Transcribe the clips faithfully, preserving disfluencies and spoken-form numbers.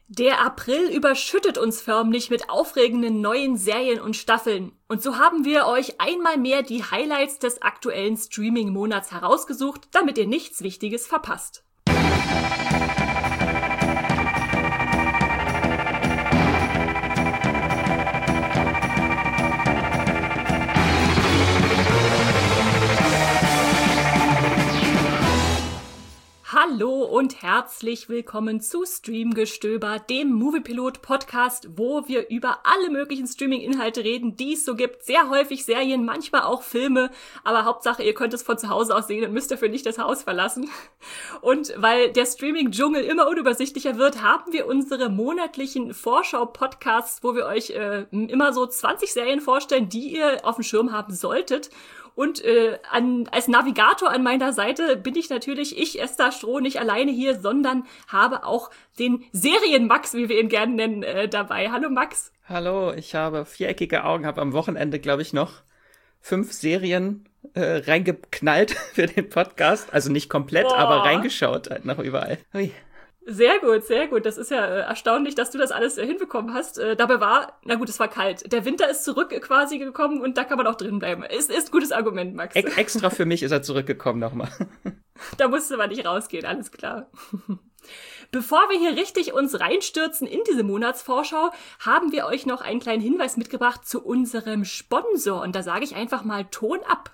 Der April überschüttet uns förmlich mit aufregenden neuen Serien und Staffeln. Und so haben wir euch einmal mehr die Highlights des aktuellen Streaming-Monats herausgesucht, damit ihr nichts Wichtiges verpasst. Hallo und herzlich willkommen zu Streamgestöber, dem Moviepilot-Podcast, wo wir über alle möglichen Streaming-Inhalte reden, die es so gibt. Sehr häufig Serien, manchmal auch Filme, aber Hauptsache, ihr könnt es von zu Hause aus sehen und müsst dafür nicht das Haus verlassen. Und weil der Streaming-Dschungel immer unübersichtlicher wird, haben wir unsere monatlichen Vorschau-Podcasts, wo wir euch äh, immer so zwanzig Serien vorstellen, die ihr auf dem Schirm haben solltet. Und äh, an, als Navigator an meiner Seite bin ich natürlich, ich, Esther Stroh, nicht alleine hier, sondern habe auch den Serien-Max, wie wir ihn gerne nennen, äh, dabei. Hallo Max. Hallo, ich habe viereckige Augen, habe am Wochenende, glaube ich, noch fünf Serien äh, reingeknallt für den Podcast. Also nicht komplett, Boah. aber reingeschaut halt noch überall. Hui. Sehr gut, sehr gut. Das ist ja äh, erstaunlich, dass du das alles äh, hinbekommen hast. Äh, dabei war, na gut, es war kalt. Der Winter ist zurück äh, quasi gekommen und da kann man auch drin bleiben. Ist, ist ein gutes Argument, Max. E- extra für mich ist er zurückgekommen nochmal. Da musste man nicht rausgehen, alles klar. Bevor wir hier richtig uns reinstürzen in diese Monatsvorschau, haben wir euch noch einen kleinen Hinweis mitgebracht zu unserem Sponsor. Und da sage ich einfach mal Ton ab.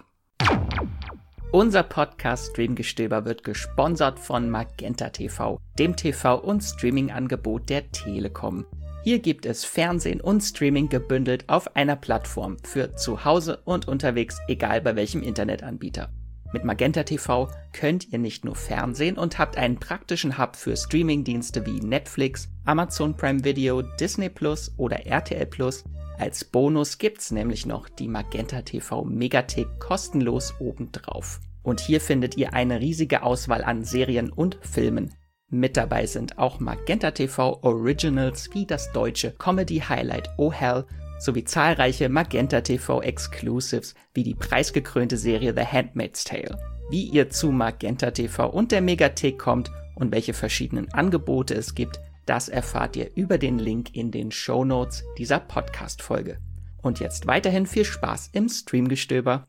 Unser Podcast Streamgestöber wird gesponsert von Magenta T V, dem T V- und Streaming-Angebot der Telekom. Hier gibt es Fernsehen und Streaming gebündelt auf einer Plattform für zu Hause und unterwegs, egal bei welchem Internetanbieter. Mit Magenta T V könnt ihr nicht nur Fernsehen und habt einen praktischen Hub für Streamingdienste wie Netflix, Amazon Prime Video, Disney Plus oder R T L Plus. Als Bonus gibt's nämlich noch die Magenta T V Megathek kostenlos obendrauf. Und hier findet ihr eine riesige Auswahl an Serien und Filmen. Mit dabei sind auch Magenta T V Originals wie das deutsche Comedy Highlight Oh Hell sowie zahlreiche Magenta T V Exclusives wie die preisgekrönte Serie The Handmaid's Tale. Wie ihr zu Magenta T V und der Megathek kommt und welche verschiedenen Angebote es gibt, das erfahrt ihr über den Link in den Shownotes dieser Podcast-Folge. Und jetzt weiterhin viel Spaß im Streamgestöber.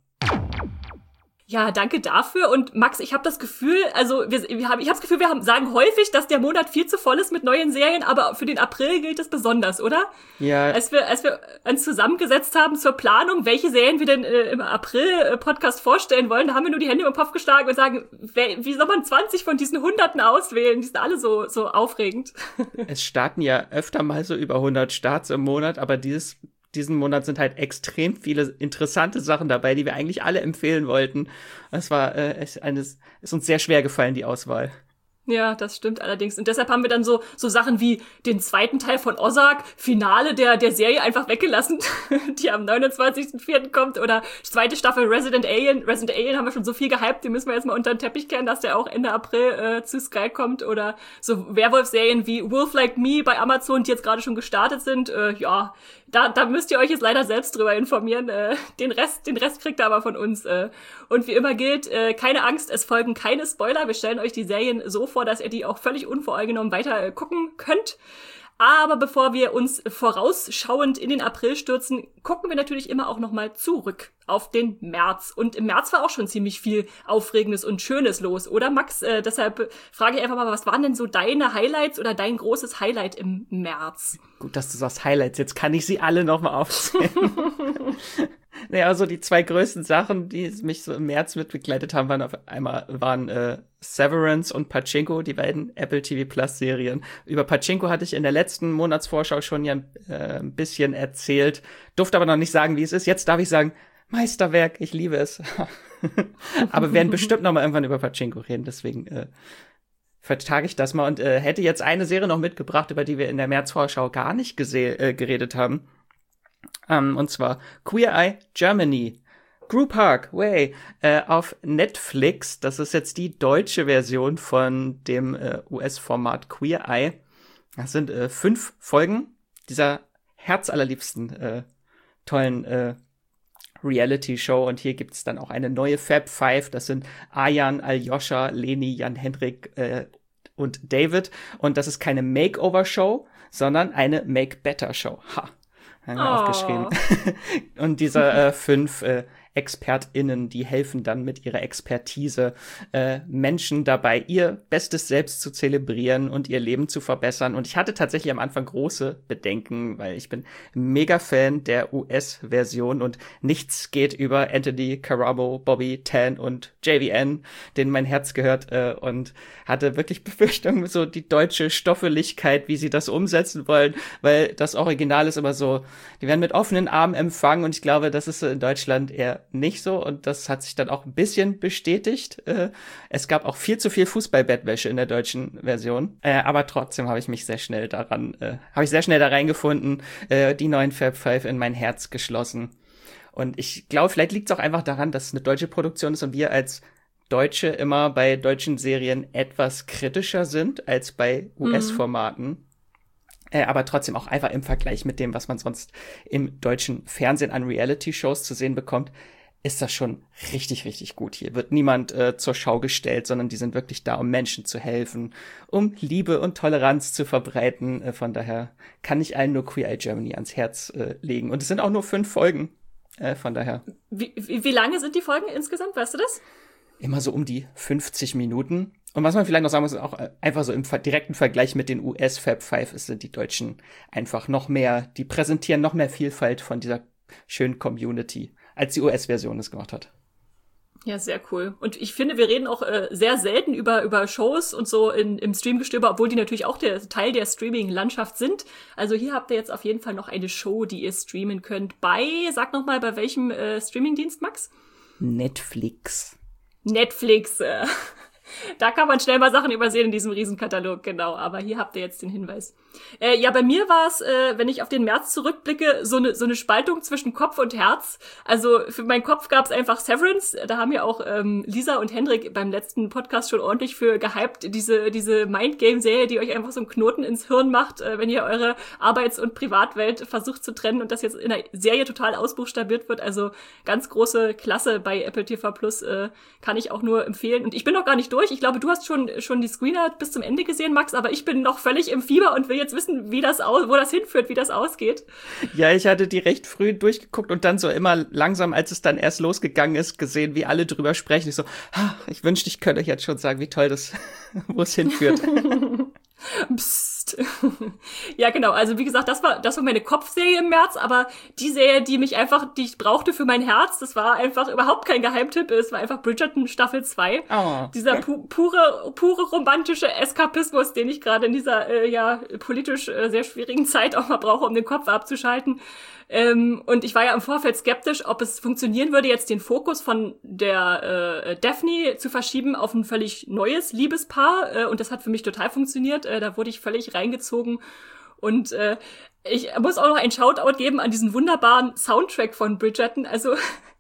Ja, danke dafür. Und Max, ich habe das Gefühl, also wir, wir haben, ich habe das Gefühl, wir haben, sagen häufig, dass der Monat viel zu voll ist mit neuen Serien, aber für den April gilt es besonders, oder? Ja. Als wir, als wir uns zusammengesetzt haben zur Planung, welche Serien wir denn äh, im April-Podcast vorstellen wollen, da haben wir nur die Hände im Kopf geschlagen und sagen, wer, wie soll man zwanzig von diesen Hunderten auswählen? Die sind alle so, so aufregend. Es starten ja öfter mal so über hundert Starts im Monat, aber dieses Diesen Monat sind halt extrem viele interessante Sachen dabei, die wir eigentlich alle empfehlen wollten. Es war äh, ist, eines, ist uns sehr schwer gefallen, die Auswahl. Ja, das stimmt allerdings. Und deshalb haben wir dann so so Sachen wie den zweiten Teil von Ozark, Finale der der Serie einfach weggelassen, die am neunundzwanzigsten vierten kommt. Oder zweite Staffel Resident Alien. Resident Alien haben wir schon so viel gehypt, die müssen wir jetzt mal unter den Teppich kehren, dass der auch Ende April äh, zu Sky kommt. Oder so Werwolf-Serien wie Wolf Like Me bei Amazon, die jetzt gerade schon gestartet sind. Äh, ja, da da müsst ihr euch jetzt leider selbst drüber informieren. Äh, den Rest den Rest kriegt ihr aber von uns. Äh. Und wie immer gilt, äh, keine Angst, es folgen keine Spoiler. Wir stellen euch die Serien so vor, dass ihr die auch völlig unvoreingenommen weiter äh, gucken könnt. Aber bevor wir uns vorausschauend in den April stürzen, gucken wir natürlich immer auch nochmal zurück auf den März. Und im März war auch schon ziemlich viel Aufregendes und Schönes los, oder Max? Äh, deshalb frage ich einfach mal, was waren denn so deine Highlights oder dein großes Highlight im März? Gut, dass du sagst Highlights, jetzt kann ich sie alle nochmal aufzählen. Naja, also die zwei größten Sachen, die mich so im März mitbegleitet haben, waren auf einmal waren äh, Severance und Pachinko, die beiden Apple T V Plus Serien. Über Pachinko hatte ich in der letzten Monatsvorschau schon ja äh, ein bisschen erzählt, durfte aber noch nicht sagen, wie es ist. Jetzt darf ich sagen, Meisterwerk, ich liebe es. Aber wir werden bestimmt noch mal irgendwann über Pachinko reden, deswegen äh, vertage ich das mal und äh, hätte jetzt eine Serie noch mitgebracht, über die wir in der Märzvorschau gar nicht gese- äh, geredet haben. Um, und zwar Queer Eye Germany. Group Park, way, äh, auf Netflix. Das ist jetzt die deutsche Version von dem äh, U S-Format Queer Eye. Das sind äh, fünf Folgen dieser herzallerliebsten äh, tollen äh, Reality-Show. Und hier gibt's dann auch eine neue Fab Five. Das sind Arjan, Aljoscha, Leni, Jan-Henrik, äh, und David. Und das ist keine Makeover-Show, sondern eine Make-Better-Show. Ha, haben wir oh. aufgeschrieben. Und diese äh, fünf äh, ExpertInnen, die helfen dann mit ihrer Expertise äh, Menschen dabei, ihr bestes Selbst zu zelebrieren und ihr Leben zu verbessern. Und ich hatte tatsächlich am Anfang große Bedenken, weil ich bin mega Fan der U S-Version und nichts geht über Anthony Caramo, Bobby Tan und J V N, denen mein Herz gehört, äh, und hatte wirklich Befürchtungen, so die deutsche Stoffeligkeit, wie sie das umsetzen wollen, weil das Original ist immer so, die werden mit offenen Armen empfangen und ich glaube, das ist in Deutschland eher nicht so und das hat sich dann auch ein bisschen bestätigt. Äh, es gab auch viel zu viel Fußball-Bettwäsche in der deutschen Version, äh, aber trotzdem habe ich mich sehr schnell daran, äh, habe ich sehr schnell da reingefunden, äh, die neuen Fab Five in mein Herz geschlossen. Und ich glaube, vielleicht liegt es auch einfach daran, dass es eine deutsche Produktion ist und wir als Deutsche immer bei deutschen Serien etwas kritischer sind als bei U S-Formaten. Mhm. Äh, aber trotzdem auch einfach im Vergleich mit dem, was man sonst im deutschen Fernsehen an Reality-Shows zu sehen bekommt, ist das schon richtig, richtig gut. Hier wird niemand äh, zur Schau gestellt, sondern die sind wirklich da, um Menschen zu helfen, um Liebe und Toleranz zu verbreiten. Äh, von daher kann ich allen nur Queer Eye Germany ans Herz äh, legen. Und es sind auch nur fünf Folgen. Äh, von daher. Wie, wie, wie lange sind die Folgen insgesamt? Weißt du das? Immer so um die fünfzig Minuten. Und was man vielleicht noch sagen muss, auch einfach so im direkten Vergleich mit den U S Fab Five sind die Deutschen einfach noch mehr, die präsentieren noch mehr Vielfalt von dieser schönen Community, als die U S-Version es gemacht hat. Ja, sehr cool. Und ich finde, wir reden auch äh, sehr selten über über Shows und so in, im Streamgestöber, obwohl die natürlich auch der Teil der Streaming-Landschaft sind. Also hier habt ihr jetzt auf jeden Fall noch eine Show, die ihr streamen könnt bei, sag noch mal, bei welchem äh, Streamingdienst, Max? Netflix. Netflix, äh. Da kann man schnell mal Sachen übersehen in diesem Riesenkatalog, genau. Aber hier habt ihr jetzt den Hinweis. Äh, ja, bei mir war es, äh, wenn ich auf den März zurückblicke, so eine so eine Spaltung zwischen Kopf und Herz. Also für meinen Kopf gab es einfach Severance. Da haben ja auch ähm, Lisa und Hendrik beim letzten Podcast schon ordentlich für gehypt. Diese diese Mindgame-Serie, die euch einfach so einen Knoten ins Hirn macht, äh, wenn ihr eure Arbeits- und Privatwelt versucht zu trennen und das jetzt in der Serie total ausbuchstabiert wird. Also ganz große Klasse bei Apple T V Plus, äh, kann ich auch nur empfehlen. Und ich bin noch gar nicht durch. Ich glaube, du hast schon schon die Screener bis zum Ende gesehen, Max, aber ich bin noch völlig im Fieber und will jetzt wissen, wie das aus, wo das hinführt, wie das ausgeht. Ja, ich hatte die recht früh durchgeguckt und dann so immer langsam, als es dann erst losgegangen ist, gesehen, wie alle drüber sprechen. Ich so, ah, ich wünschte, ich könnte euch jetzt schon sagen, wie toll das, wo es hinführt. Psst. Ja, genau. Also wie gesagt, das war das war meine Kopfserie im März, aber die Serie, die mich einfach, die ich brauchte für mein Herz, das war einfach überhaupt kein Geheimtipp. Es war einfach Bridgerton Staffel zwei. Oh. Dieser pu- pure pure romantische Eskapismus, den ich gerade in dieser äh, ja politisch äh, sehr schwierigen Zeit auch mal brauche, um den Kopf abzuschalten. Ähm, und ich war ja im Vorfeld skeptisch, ob es funktionieren würde, jetzt den Fokus von der äh, Daphne zu verschieben auf ein völlig neues Liebespaar. Äh, und das hat für mich total funktioniert. Äh, da wurde ich völlig reingezogen. Und äh, ich muss auch noch einen Shoutout geben an diesen wunderbaren Soundtrack von Bridgerton. Also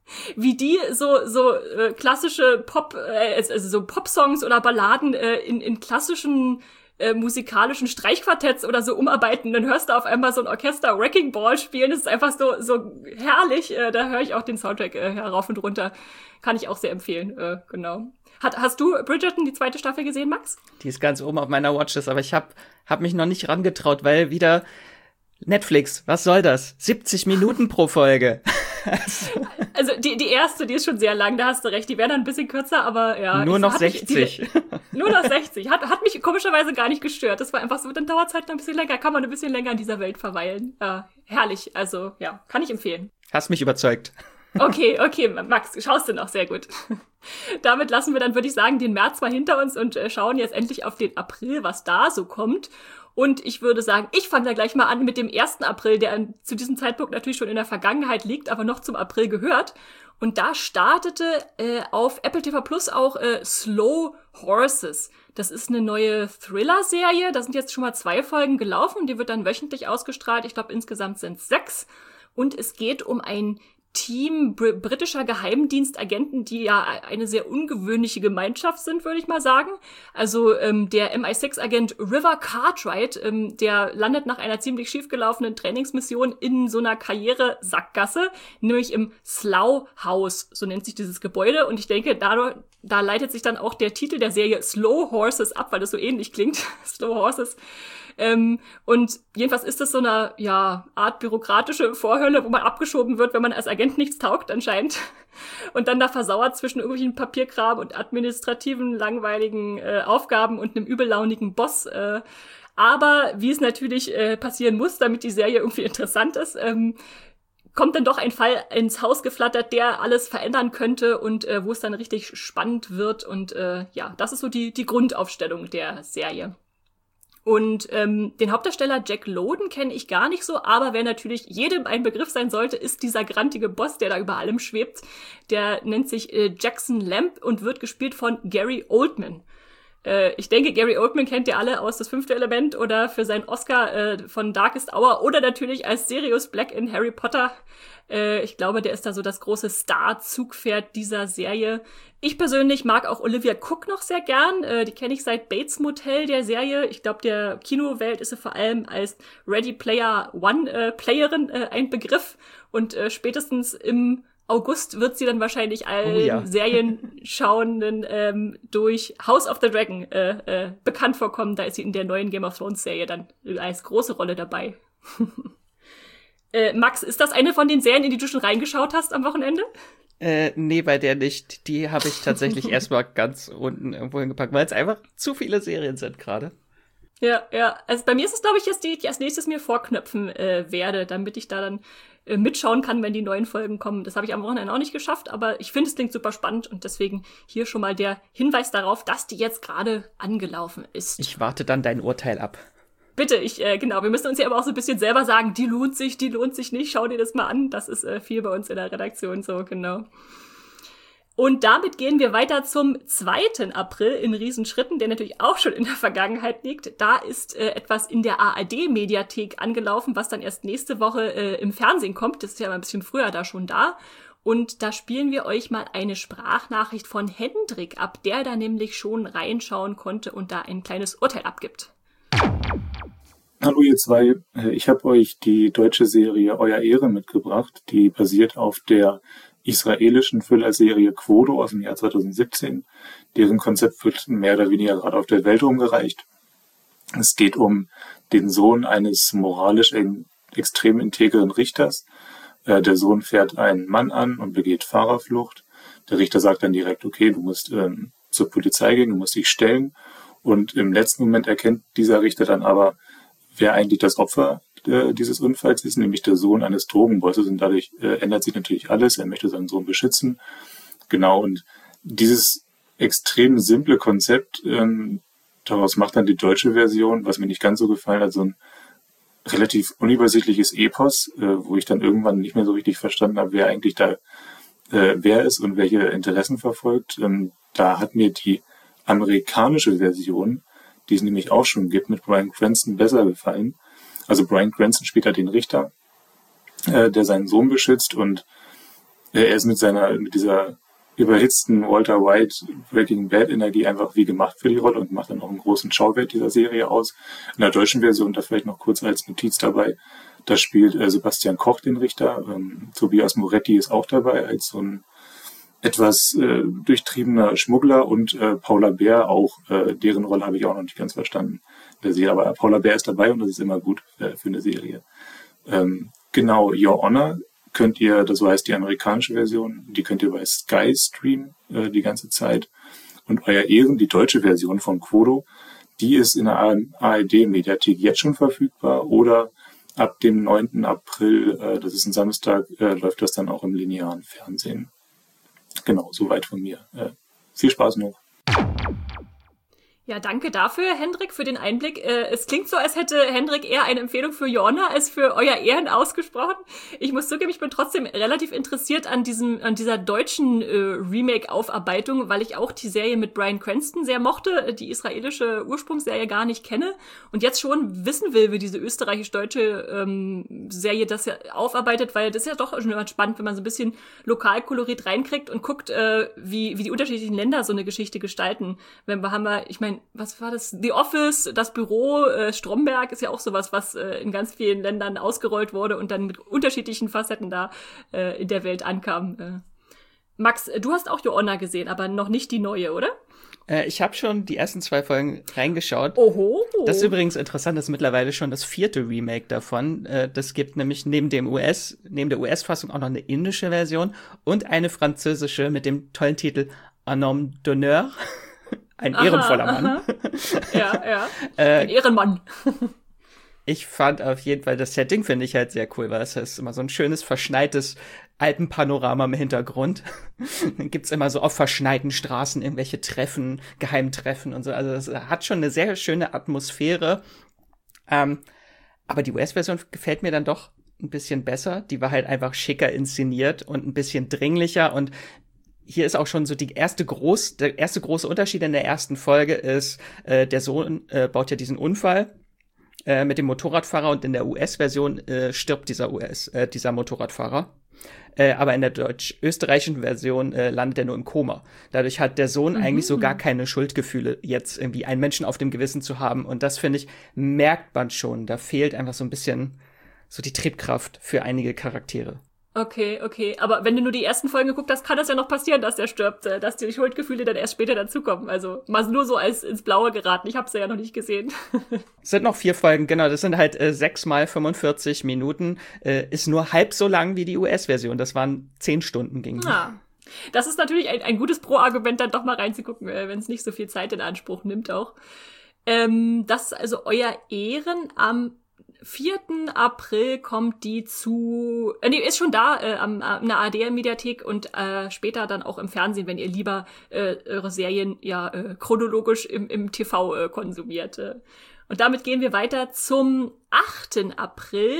wie die so so äh, klassische Pop, äh, also so Pop-Songs oder Balladen äh, in, in klassischen Äh, musikalischen Streichquartetts oder so umarbeiten, dann hörst du auf einmal so ein Orchester Wrecking Ball spielen, das ist einfach so so herrlich, äh, da höre ich auch den Soundtrack äh, herauf und runter, kann ich auch sehr empfehlen, äh, genau. Hat, hast du Bridgerton, die zweite Staffel gesehen, Max? Die ist ganz oben auf meiner Watchlist, aber ich hab, hab mich noch nicht rangetraut, weil wieder Netflix, was soll das? siebzig Minuten pro Folge. Also, also die die erste, die ist schon sehr lang, da hast du recht. Die wäre dann ein bisschen kürzer, aber ja. Nur noch sechzig. Mich, die, nur noch sechzig. Hat, hat mich komischerweise gar nicht gestört. Das war einfach so, dann dauert es halt noch ein bisschen länger, kann man ein bisschen länger in dieser Welt verweilen. Ja, herrlich, also ja, kann ich empfehlen. Hast mich überzeugt. Okay, okay, Max, schaust du noch, sehr gut. Damit lassen wir dann, würde ich sagen, den März mal hinter uns und äh, schauen jetzt endlich auf den April, was da so kommt. Und ich würde sagen, ich fange da gleich mal an mit dem ersten April, der an, zu diesem Zeitpunkt natürlich schon in der Vergangenheit liegt, aber noch zum April gehört. Und da startete äh, auf Apple T V Plus auch äh, Slow Horses. Das ist eine neue Thriller-Serie. Da sind jetzt schon mal zwei Folgen gelaufen. Die wird dann wöchentlich ausgestrahlt. Ich glaube, insgesamt sind es sechs. Und es geht um ein Team br- britischer Geheimdienstagenten, die ja eine sehr ungewöhnliche Gemeinschaft sind, würde ich mal sagen. Also ähm, der M I sechs Agent River Cartwright, ähm, der landet nach einer ziemlich schiefgelaufenen Trainingsmission in so einer Karrieresackgasse, nämlich im Slough House, so nennt sich dieses Gebäude. Und ich denke, dadurch, da leitet sich dann auch der Titel der Serie Slow Horses ab, weil das so ähnlich klingt. Slow Horses. Ähm, und jedenfalls ist das so eine, ja, Art bürokratische Vorhölle, wo man abgeschoben wird, wenn man als Agent nichts taugt anscheinend. Und dann da versauert zwischen irgendwelchen Papierkram und administrativen, langweiligen äh, Aufgaben und einem übellaunigen Boss. Äh, aber wie es natürlich äh, passieren muss, damit die Serie irgendwie interessant ist, ähm, kommt dann doch ein Fall ins Haus geflattert, der alles verändern könnte und äh, wo es dann richtig spannend wird. Und äh, ja, das ist so die, die Grundaufstellung der Serie. Und ähm, den Hauptdarsteller Jack Lowden kenne ich gar nicht so, aber wer natürlich jedem ein Begriff sein sollte, ist dieser grantige Boss, der da über allem schwebt. Der nennt sich äh, Jackson Lamb und wird gespielt von Gary Oldman. Äh, ich denke, Gary Oldman kennt ihr alle aus Das fünfte Element oder für seinen Oscar äh, von Darkest Hour oder natürlich als Sirius Black in Harry Potter. Äh, ich glaube, der ist da so das große Star-Zugpferd dieser Serie. Ich persönlich mag auch Olivia Cooke noch sehr gern. Äh, die kenne ich seit Bates Motel, der Serie. Ich glaube, der Kinowelt ist sie vor allem als Ready Player One-Playerin äh, ein Begriff. Und äh, spätestens im August wird sie dann wahrscheinlich allen oh, ja. Serienschauenden ähm, durch House of the Dragon äh, äh, bekannt vorkommen. Da ist sie in der neuen Game of Thrones Serie dann als große Rolle dabei. äh, Max, ist das eine von den Serien, in die du schon reingeschaut hast am Wochenende? Äh, nee, bei der nicht. Die habe ich tatsächlich erstmal ganz unten irgendwo hingepackt, weil es einfach zu viele Serien sind gerade. Ja, ja. Also bei mir ist es, glaube ich, jetzt die, die als nächstes mir vorknöpfen äh, werde, damit ich da dann äh, mitschauen kann, wenn die neuen Folgen kommen. Das habe ich am Wochenende auch nicht geschafft, aber ich finde, es klingt super spannend und deswegen hier schon mal der Hinweis darauf, dass die jetzt gerade angelaufen ist. Ich warte dann dein Urteil ab. Bitte, ich, äh, genau, wir müssen uns ja aber auch so ein bisschen selber sagen, die lohnt sich, die lohnt sich nicht, schau dir das mal an. Das ist äh, viel bei uns in der Redaktion so, genau. Und damit gehen wir weiter zum zweiten April in Riesenschritten, der natürlich auch schon in der Vergangenheit liegt. Da ist äh, etwas in der A R D-Mediathek angelaufen, was dann erst nächste Woche äh, im Fernsehen kommt. Das ist ja mal ein bisschen früher da schon da. Und da spielen wir euch mal eine Sprachnachricht von Hendrik ab, der da nämlich schon reinschauen konnte und da ein kleines Urteil abgibt. Hallo ihr zwei, ich habe euch die deutsche Serie Euer Ehre mitgebracht. Die basiert auf der israelischen Thriller-Serie Quodo aus dem Jahr zwanzig siebzehn. Deren Konzept wird mehr oder weniger gerade auf der Welt rumgereicht. Es geht um den Sohn eines moralisch extrem integren Richters. Äh, der Sohn fährt einen Mann an und begeht Fahrerflucht. Der Richter sagt dann direkt, okay, du musst ähm, zur Polizei gehen, du musst dich stellen. Und im letzten Moment erkennt dieser Richter dann aber, wer eigentlich das Opfer äh, dieses Unfalls ist, nämlich der Sohn eines Drogenbosses. Und dadurch äh, ändert sich natürlich alles. Er möchte seinen Sohn beschützen. Genau, und dieses extrem simple Konzept, ähm, daraus macht dann die deutsche Version, was mir nicht ganz so gefallen hat, so ein relativ unübersichtliches Epos, äh, wo ich dann irgendwann nicht mehr so richtig verstanden habe, wer eigentlich da äh, wer ist und welche Interessen verfolgt. Ähm, da hat mir die amerikanische Version, die es nämlich auch schon gibt, mit Bryan Cranston besser gefallen. Also Bryan Cranston spielt da den Richter, äh, der seinen Sohn beschützt und äh, er ist mit seiner, mit dieser überhitzten Walter White Breaking Bad Energie einfach wie gemacht für die Rolle und macht dann auch einen großen Schauwert dieser Serie aus. In der deutschen Version, da vielleicht noch kurz als Notiz dabei, da spielt äh, Sebastian Koch den Richter, ähm, Tobias Moretti ist auch dabei als so ein etwas äh, durchtriebener Schmuggler und äh, Paula Bär auch, äh, deren Rolle habe ich auch noch nicht ganz verstanden. Der Serie, aber Paula Bär ist dabei und das ist immer gut äh, für eine Serie. Ähm, genau, Your Honor könnt ihr, das so heißt die amerikanische Version, die könnt ihr bei Sky streamen äh, die ganze Zeit. Und Euer Ehren, die deutsche Version von Quodo, die ist in der A R D-Mediathek jetzt schon verfügbar oder ab dem neunten April, äh, das ist ein Samstag, äh, läuft das dann auch im linearen Fernsehen. Genau, soweit von mir. Äh, viel Spaß noch. Ja, danke dafür, Hendrik, für den Einblick. Äh, es klingt so, als hätte Hendrik eher eine Empfehlung für Joanna als für Euer Ehren ausgesprochen. Ich muss zugeben, ich bin trotzdem relativ interessiert an diesem, an dieser deutschen äh, Remake-Aufarbeitung, weil ich auch die Serie mit Bryan Cranston sehr mochte, die israelische Ursprungsserie gar nicht kenne und jetzt schon wissen will, wie diese österreichisch-deutsche ähm, Serie das ja aufarbeitet, weil das ist ja doch schon immer spannend, wenn man so ein bisschen Lokalkolorit reinkriegt und guckt, äh, wie, wie die unterschiedlichen Länder so eine Geschichte gestalten. Wenn wir haben wir, ich meine, was war das? The Office, das Büro, äh, Stromberg ist ja auch sowas, was äh, in ganz vielen Ländern ausgerollt wurde und dann mit unterschiedlichen Facetten da äh, in der Welt ankam. Äh, Max, du hast auch Your Honor gesehen, aber noch nicht die neue, oder? Äh, ich habe schon die ersten zwei Folgen reingeschaut. Oho. Das ist übrigens interessant, das ist mittlerweile schon das vierte Remake davon. Äh, das gibt nämlich neben dem U S, neben der U S-Fassung auch noch eine indische Version und eine französische mit dem tollen Titel Un homme d'honneur. Ein aha, ehrenvoller Mann. Aha. Ja, ja. Ein Ehrenmann. Ich fand auf jeden Fall, das Setting finde ich halt sehr cool, weil es ist immer so ein schönes, verschneites Alpenpanorama im Hintergrund. Dann gibt's immer so auf verschneiten Straßen irgendwelche Treffen, Geheimtreffen und so. Also es hat schon eine sehr schöne Atmosphäre. Ähm, aber die U S-Version gefällt mir dann doch ein bisschen besser. Die war halt einfach schicker inszeniert und ein bisschen dringlicher. Und hier ist auch schon so die erste groß, der erste große Unterschied in der ersten Folge ist, äh, der Sohn äh, baut ja diesen Unfall äh, mit dem Motorradfahrer und in der U S-Version äh, stirbt dieser U S, äh, dieser Motorradfahrer. Äh, aber in der deutsch-österreichischen Version äh, landet er nur im Koma. Dadurch hat der Sohn mhm. eigentlich so gar keine Schuldgefühle, jetzt irgendwie einen Menschen auf dem Gewissen zu haben. Und das, finde ich, merkt man schon. Da fehlt einfach so ein bisschen so die Triebkraft für einige Charaktere. Okay, okay. Aber wenn du nur die ersten Folgen geguckt hast, kann das ja noch passieren, dass der stirbt, dass die Schuldgefühle dann erst später dazukommen. Also mal nur so als ins Blaue geraten. Ich habe sie ja noch nicht gesehen. Es sind noch vier Folgen, genau. Das sind halt äh, sechs mal fünfundvierzig Minuten. Äh, ist nur halb so lang wie die U S-Version. Das waren zehn Stunden, ging. Ja. Das ist natürlich ein, ein gutes Pro-Argument, dann doch mal reinzugucken, äh, wenn es nicht so viel Zeit in Anspruch nimmt auch. Ähm, das ist also euer Ehren am vierten April kommt die zu, äh, nee, ist schon da, äh, am, am, in der A R D-Mediathek und äh, später dann auch im Fernsehen, wenn ihr lieber äh, eure Serien ja äh, chronologisch im, im T V äh, konsumiert. Äh. Und damit gehen wir weiter zum achten April.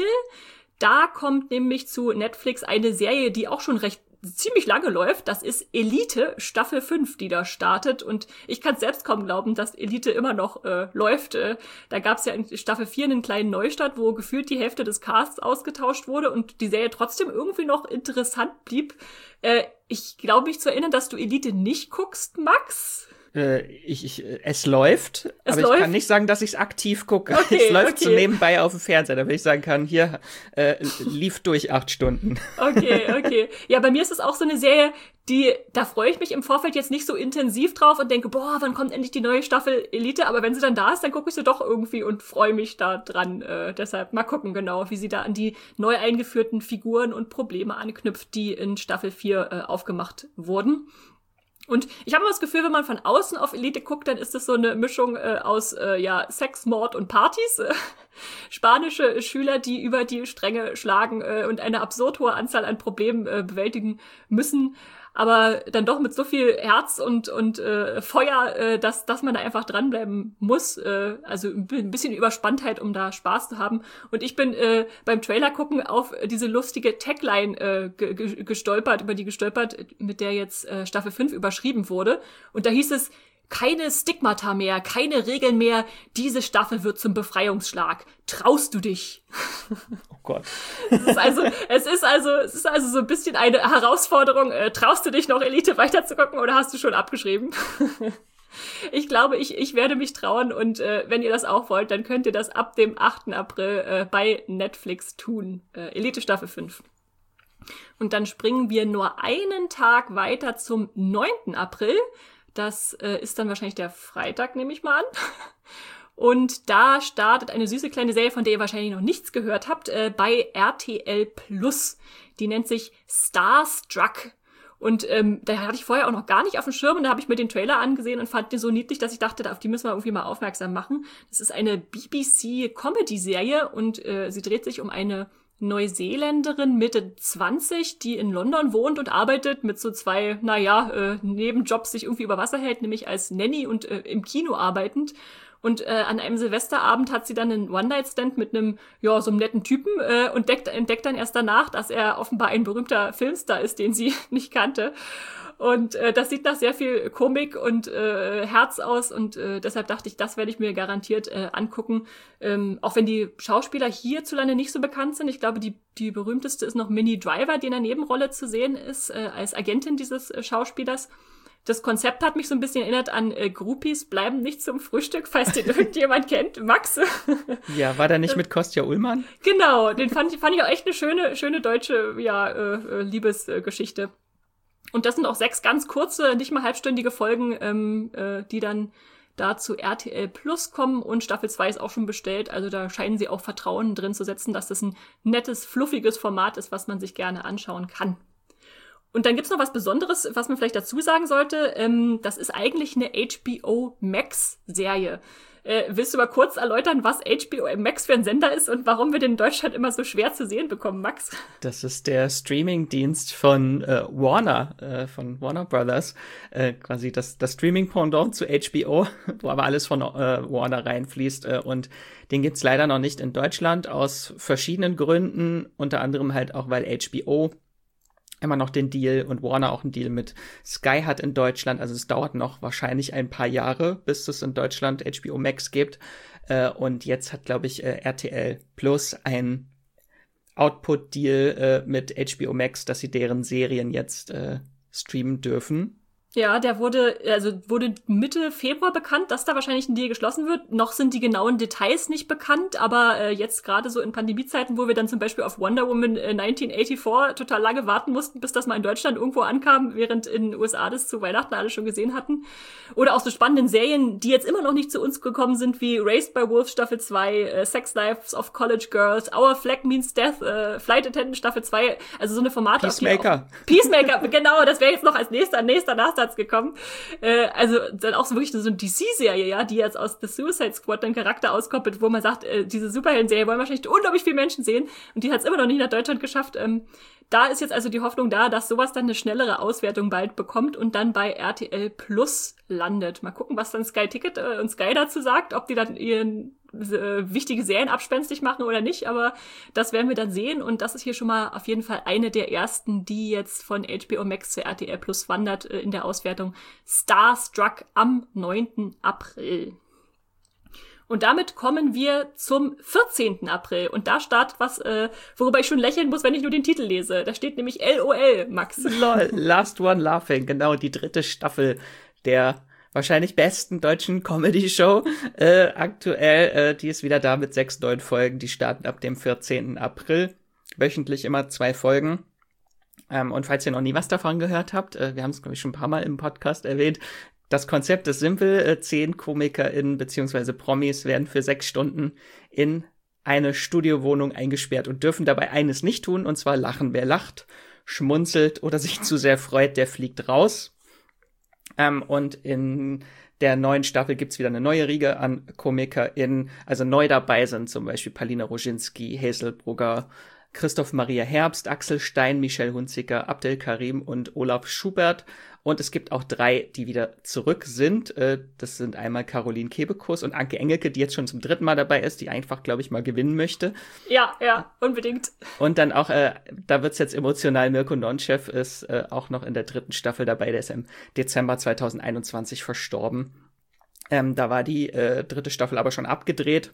Da kommt nämlich zu Netflix eine Serie, die auch schon recht ziemlich lange läuft. Das ist Elite Staffel fünf, die da startet. Und ich kann es selbst kaum glauben, dass Elite immer noch äh, läuft. Äh, da gab es ja in Staffel vier einen kleinen Neustart, wo gefühlt die Hälfte des Casts ausgetauscht wurde und die Serie trotzdem irgendwie noch interessant blieb. Äh, ich glaube mich zu erinnern, dass du Elite nicht guckst, Max. Ich, ich, es läuft, es aber läuft? Ich kann nicht sagen, dass ich es aktiv gucke. Okay, es läuft okay. so nebenbei auf dem Fernseher, damit ich sagen kann, hier, äh, lief durch acht Stunden. Okay, okay. Ja, bei mir ist es auch so eine Serie, die, da freue ich mich im Vorfeld jetzt nicht so intensiv drauf und denke, boah, wann kommt endlich die neue Staffel Elite? Aber wenn sie dann da ist, dann gucke ich sie doch irgendwie und freue mich da dran. Äh, deshalb mal gucken genau, wie sie da an die neu eingeführten Figuren und Probleme anknüpft, die in Staffel vier äh, aufgemacht wurden. Und ich habe immer das Gefühl, wenn man von außen auf Elite guckt, dann ist es so eine Mischung äh, aus äh, ja Sex, Mord und Partys. Äh, spanische Schüler, die über die Stränge schlagen äh, und eine absurd hohe Anzahl an Problemen äh, bewältigen müssen. Aber dann doch mit so viel Herz und und äh, Feuer, äh, dass dass man da einfach dranbleiben muss. Äh, also ein bisschen Überspanntheit, um da Spaß zu haben. Und ich bin äh, beim Trailer gucken auf diese lustige Tagline äh, ge- ge- gestolpert, über die gestolpert, mit der jetzt äh, Staffel fünf überschrieben wurde. Und da hieß es: Keine Stigmata mehr, keine Regeln mehr. Diese Staffel wird zum Befreiungsschlag. Traust du dich? Oh Gott. Es ist also, es ist also, es ist also so ein bisschen eine Herausforderung. Äh, traust du dich noch, Elite weiterzugucken oder hast du schon abgeschrieben? Ich glaube, ich, ich werde mich trauen und äh, wenn ihr das auch wollt, dann könnt ihr das ab dem achten April äh, bei Netflix tun. Äh, Elite Staffel fünf. Und dann springen wir nur einen Tag weiter zum neunten April. Das äh, ist dann wahrscheinlich der Freitag, nehme ich mal an. Und da startet eine süße kleine Serie, von der ihr wahrscheinlich noch nichts gehört habt, äh, bei R T L Plus. Die nennt sich Starstruck. Und ähm, da hatte ich vorher auch noch gar nicht auf dem Schirm und da habe ich mir den Trailer angesehen und fand den so niedlich, dass ich dachte, auf die müssen wir irgendwie mal aufmerksam machen. Das ist eine B B C-Comedy-Serie und äh, sie dreht sich um eine Neuseeländerin Mitte zwanzig, die in London wohnt und arbeitet, mit so zwei, naja, äh, Nebenjobs sich irgendwie über Wasser hält, nämlich als Nanny und äh, im Kino arbeitend. Und äh, an einem Silvesterabend hat sie dann einen One-Night-Stand mit einem, ja, so einem netten Typen äh, und deckt, entdeckt dann erst danach, dass er offenbar ein berühmter Filmstar ist, den sie nicht kannte. Und äh, das sieht nach sehr viel Komik und äh, Herz aus und äh, deshalb dachte ich, das werde ich mir garantiert äh, angucken. Ähm, auch wenn die Schauspieler hierzulande nicht so bekannt sind. Ich glaube, die die berühmteste ist noch Minnie Driver, die in der Nebenrolle zu sehen ist, äh, als Agentin dieses äh, Schauspielers. Das Konzept hat mich so ein bisschen erinnert an äh, Groupies bleiben nicht zum Frühstück, falls den irgendjemand kennt. Max? Ja, war der nicht mit Kostja Ullmann? Genau, den fand ich, fand ich auch echt eine schöne, schöne deutsche ja, äh, Liebesgeschichte. Und das sind auch sechs ganz kurze, nicht mal halbstündige Folgen, ähm, äh, die dann da zu R T L Plus kommen, und Staffel zwei ist auch schon bestellt. Also da scheinen sie auch Vertrauen drin zu setzen, dass das ein nettes, fluffiges Format ist, was man sich gerne anschauen kann. Und dann gibt's noch was Besonderes, was man vielleicht dazu sagen sollte. Ähm, das ist eigentlich eine H B O Max-Serie. Äh, willst du mal kurz erläutern, was H B O Max für ein Sender ist und warum wir den in Deutschland immer so schwer zu sehen bekommen, Max? Das ist der Streaming-Dienst von äh, Warner, äh, von Warner Brothers. Äh, quasi das, das Streaming-Pendant zu H B O, wo aber alles von äh, Warner reinfließt. Äh, und den gibt's leider noch nicht in Deutschland aus verschiedenen Gründen. Unter anderem halt auch, weil H B O immer noch den Deal und Warner auch einen Deal mit Sky hat in Deutschland. Also es dauert noch wahrscheinlich ein paar Jahre, bis es in Deutschland H B O Max gibt. Äh, und jetzt hat, glaube ich, äh, R T L Plus ein Output-Deal äh, mit H B O Max, dass sie deren Serien jetzt äh, streamen dürfen. Ja, der wurde, also wurde Mitte Februar bekannt, dass da wahrscheinlich ein Deal geschlossen wird. Noch sind die genauen Details nicht bekannt, aber äh, jetzt gerade so in Pandemiezeiten, wo wir dann zum Beispiel auf Wonder Woman äh, neunzehnhundertvierundachtzig total lange warten mussten, bis das mal in Deutschland irgendwo ankam, während in den U S A das zu Weihnachten alle schon gesehen hatten. Oder auch so spannenden Serien, die jetzt immer noch nicht zu uns gekommen sind, wie Raised by Wolves Staffel zwei, äh, Sex Lives of College Girls, Our Flag Means Death, äh, Flight Attendant Staffel zwei, also so eine Formate. Peacemaker. Auch, Peacemaker, genau, das wäre jetzt noch als nächster, nächster Nachsatz gekommen. Äh, also dann auch so wirklich so eine D C-Serie, ja, die jetzt aus The Suicide Squad dann Charakter auskoppelt, wo man sagt, äh, diese Superhelden-Serie wollen wahrscheinlich unglaublich viele Menschen sehen, und die hat es immer noch nicht nach Deutschland geschafft. Ähm, da ist jetzt also die Hoffnung da, dass sowas dann eine schnellere Auswertung bald bekommt und dann bei R T L Plus landet. Mal gucken, was dann Sky Ticket äh, und Sky dazu sagt, ob die dann ihren äh, wichtige Serien abspenstig machen oder nicht, aber das werden wir dann sehen, und das ist hier schon mal auf jeden Fall eine der ersten, die jetzt von H B O Max zu R T L Plus wandert äh, in der Auswertung. Starstruck am neunten April. Und damit kommen wir zum vierzehnten April. Und da startet was, äh, worüber ich schon lächeln muss, wenn ich nur den Titel lese. Da steht nämlich L O L, Max. Lol, Last One Laughing, genau, die dritte Staffel der wahrscheinlich besten deutschen Comedy-Show äh, aktuell. Äh, die ist wieder da mit sechs neuen Folgen. Die starten ab dem vierzehnten April. Wöchentlich immer zwei Folgen. Ähm, und falls ihr noch nie was davon gehört habt, äh, wir haben es, glaube ich, schon ein paar Mal im Podcast erwähnt, das Konzept ist simpel. Äh, zehn KomikerInnen bzw. Promis werden für sechs Stunden in eine Studiowohnung eingesperrt und dürfen dabei eines nicht tun, und zwar lachen. Wer lacht, schmunzelt oder sich zu sehr freut, der fliegt raus. Ähm, und in der neuen Staffel gibt's wieder eine neue Riege an KomikerInnen. Also neu dabei sind zum Beispiel Palina Roginski, Hazel Brugger, Christoph Maria Herbst, Axel Stein, Michelle Hunziker, Abdel Karim und Olaf Schubert. Und es gibt auch drei, die wieder zurück sind. Das sind einmal Caroline Kebekus und Anke Engelke, die jetzt schon zum dritten Mal dabei ist, die einfach, glaube ich, mal gewinnen möchte. Ja, ja, unbedingt. Und dann auch, äh, da wird's jetzt emotional, Mirko Nonchev ist äh, auch noch in der dritten Staffel dabei. Der ist im Dezember zweitausendeinundzwanzig verstorben. Ähm, da war die äh, dritte Staffel aber schon abgedreht.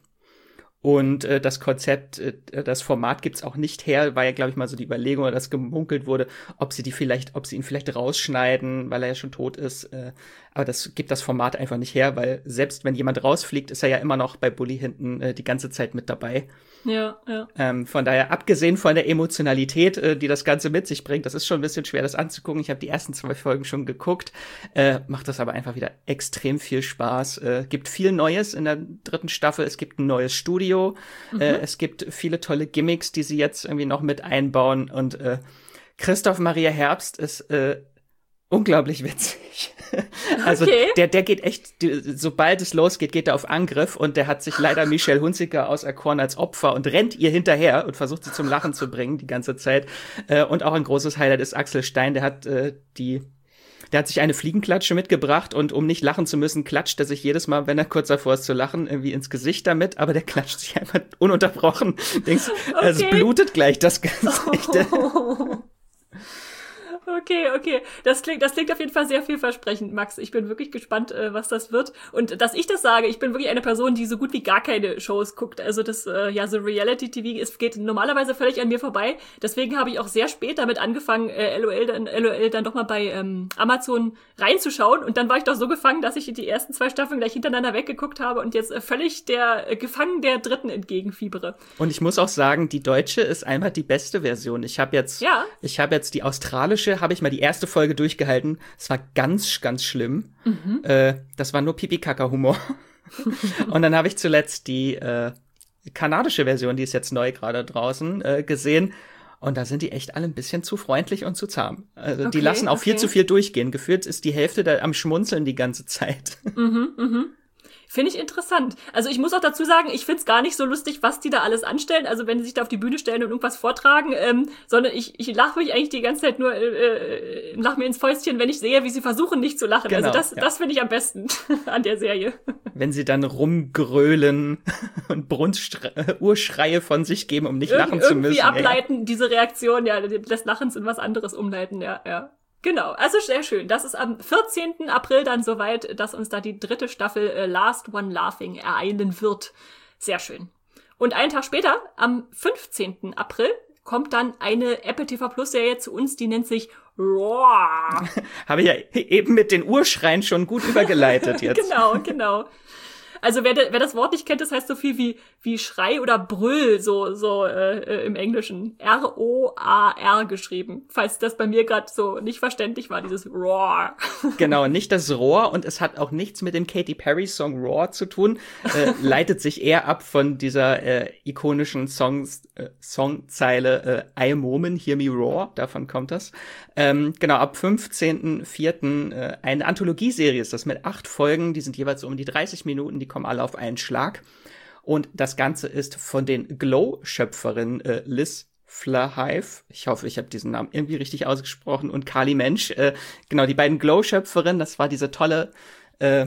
Und äh, das Konzept, äh, das Format gibt's auch nicht her, war ja, glaube ich, mal so die Überlegung, oder dass gemunkelt wurde, ob sie die vielleicht, ob sie ihn vielleicht rausschneiden, weil er ja schon tot ist. Äh, aber das gibt das Format einfach nicht her, weil selbst wenn jemand rausfliegt, ist er ja immer noch bei Bully hinten äh, die ganze Zeit mit dabei. Ja, ja. Ähm, von daher, abgesehen von der Emotionalität, äh, die das Ganze mit sich bringt, das ist schon ein bisschen schwer, das anzugucken. Ich habe die ersten zwei Folgen schon geguckt, äh, macht das aber einfach wieder extrem viel Spaß. Äh, gibt viel Neues in der dritten Staffel. Es gibt ein neues Studio. Mhm. Äh, es gibt viele tolle Gimmicks, die sie jetzt irgendwie noch mit einbauen. Und äh, Christoph Maria Herbst ist äh, unglaublich witzig. Also okay. der, der geht echt, sobald es losgeht, geht er auf Angriff, und der hat sich leider Michelle Hunziker auserkoren als Opfer und rennt ihr hinterher und versucht sie zum Lachen zu bringen die ganze Zeit. Äh, und auch ein großes Highlight ist Axel Stein, der hat äh, die Der hat sich eine Fliegenklatsche mitgebracht, und um nicht lachen zu müssen, klatscht er sich jedes Mal, wenn er kurz davor ist zu lachen, irgendwie ins Gesicht damit, aber der klatscht sich einfach ununterbrochen. Denkst, okay. Es blutet gleich das Gesicht. Oh. Okay, okay. Das klingt, das klingt auf jeden Fall sehr vielversprechend, Max. Ich bin wirklich gespannt, äh, was das wird. Und dass ich das sage, ich bin wirklich eine Person, die so gut wie gar keine Shows guckt. Also das, äh, ja, so Reality-T V ist, geht normalerweise völlig an mir vorbei. Deswegen habe ich auch sehr spät damit angefangen, äh, LOL dann, LOL dann doch mal bei ähm, Amazon reinzuschauen. Und dann war ich doch so gefangen, dass ich die ersten zwei Staffeln gleich hintereinander weggeguckt habe und jetzt äh, völlig der äh, Gefangen der dritten entgegenfiebere. Und ich muss auch sagen, die deutsche ist einfach die beste Version. Ich habe jetzt, ja. ich habe jetzt die australische Mische habe ich mal die erste Folge durchgehalten. Es war ganz, ganz schlimm. Mhm. Äh, das war nur Pipi-Kaka-Humor. Und dann habe ich zuletzt die äh, kanadische Version, die ist jetzt neu gerade draußen, äh, gesehen. Und da sind die echt alle ein bisschen zu freundlich und zu zahm. Also okay, die lassen auch okay. viel zu viel durchgehen. Gefühlt ist die Hälfte da am Schmunzeln die ganze Zeit. Mhm, mhm. Finde ich interessant. Also ich muss auch dazu sagen, ich find's gar nicht so lustig, was die da alles anstellen. Also wenn die sich da auf die Bühne stellen und irgendwas vortragen, ähm, sondern ich, ich lache mich eigentlich die ganze Zeit nur, äh, äh, lache mir ins Fäustchen, wenn ich sehe, wie sie versuchen, nicht zu lachen. Genau, also das, ja. das finde ich am besten an der Serie. Wenn sie dann rumgrölen und Brunst-Urschreie von sich geben, um nicht Ir- lachen zu müssen. Irgendwie ableiten, ja. diese Reaktion, ja, des Lachens in was anderes umleiten, ja, ja. Genau, also sehr schön. Das ist am vierzehnten April dann soweit, dass uns da die dritte Staffel äh, Last One Laughing ereilen wird. Sehr schön. Und einen Tag später, am fünfzehnten April, kommt dann eine Apple T V Plus Serie zu uns, die nennt sich Roar. Habe ich ja eben mit den Urschreien schon gut übergeleitet jetzt. Genau, genau. Also wer, de, wer das Wort nicht kennt, das heißt so viel wie wie Schrei oder Brüll, so so äh, im Englischen. R O A R geschrieben, falls das bei mir gerade so nicht verständlich war, dieses Roar. Genau, nicht das Roar, und es hat auch nichts mit dem Katy Perry Song Roar zu tun. Äh, leitet sich eher ab von dieser äh, ikonischen Songs, äh, Songzeile äh, I am Woman, Hear Me Roar, davon kommt das. Ähm, genau, ab fünfzehnten vierten äh, eine Anthologieserie ist das mit acht Folgen, die sind jeweils so um die dreißig Minuten, die kommen alle auf einen Schlag. Und das Ganze ist von den Glow-Schöpferinnen äh, Liz Flahive, ich hoffe, ich habe diesen Namen irgendwie richtig ausgesprochen, und Carly Mensch. Äh, genau, die beiden Glow-Schöpferinnen, das war diese tolle äh,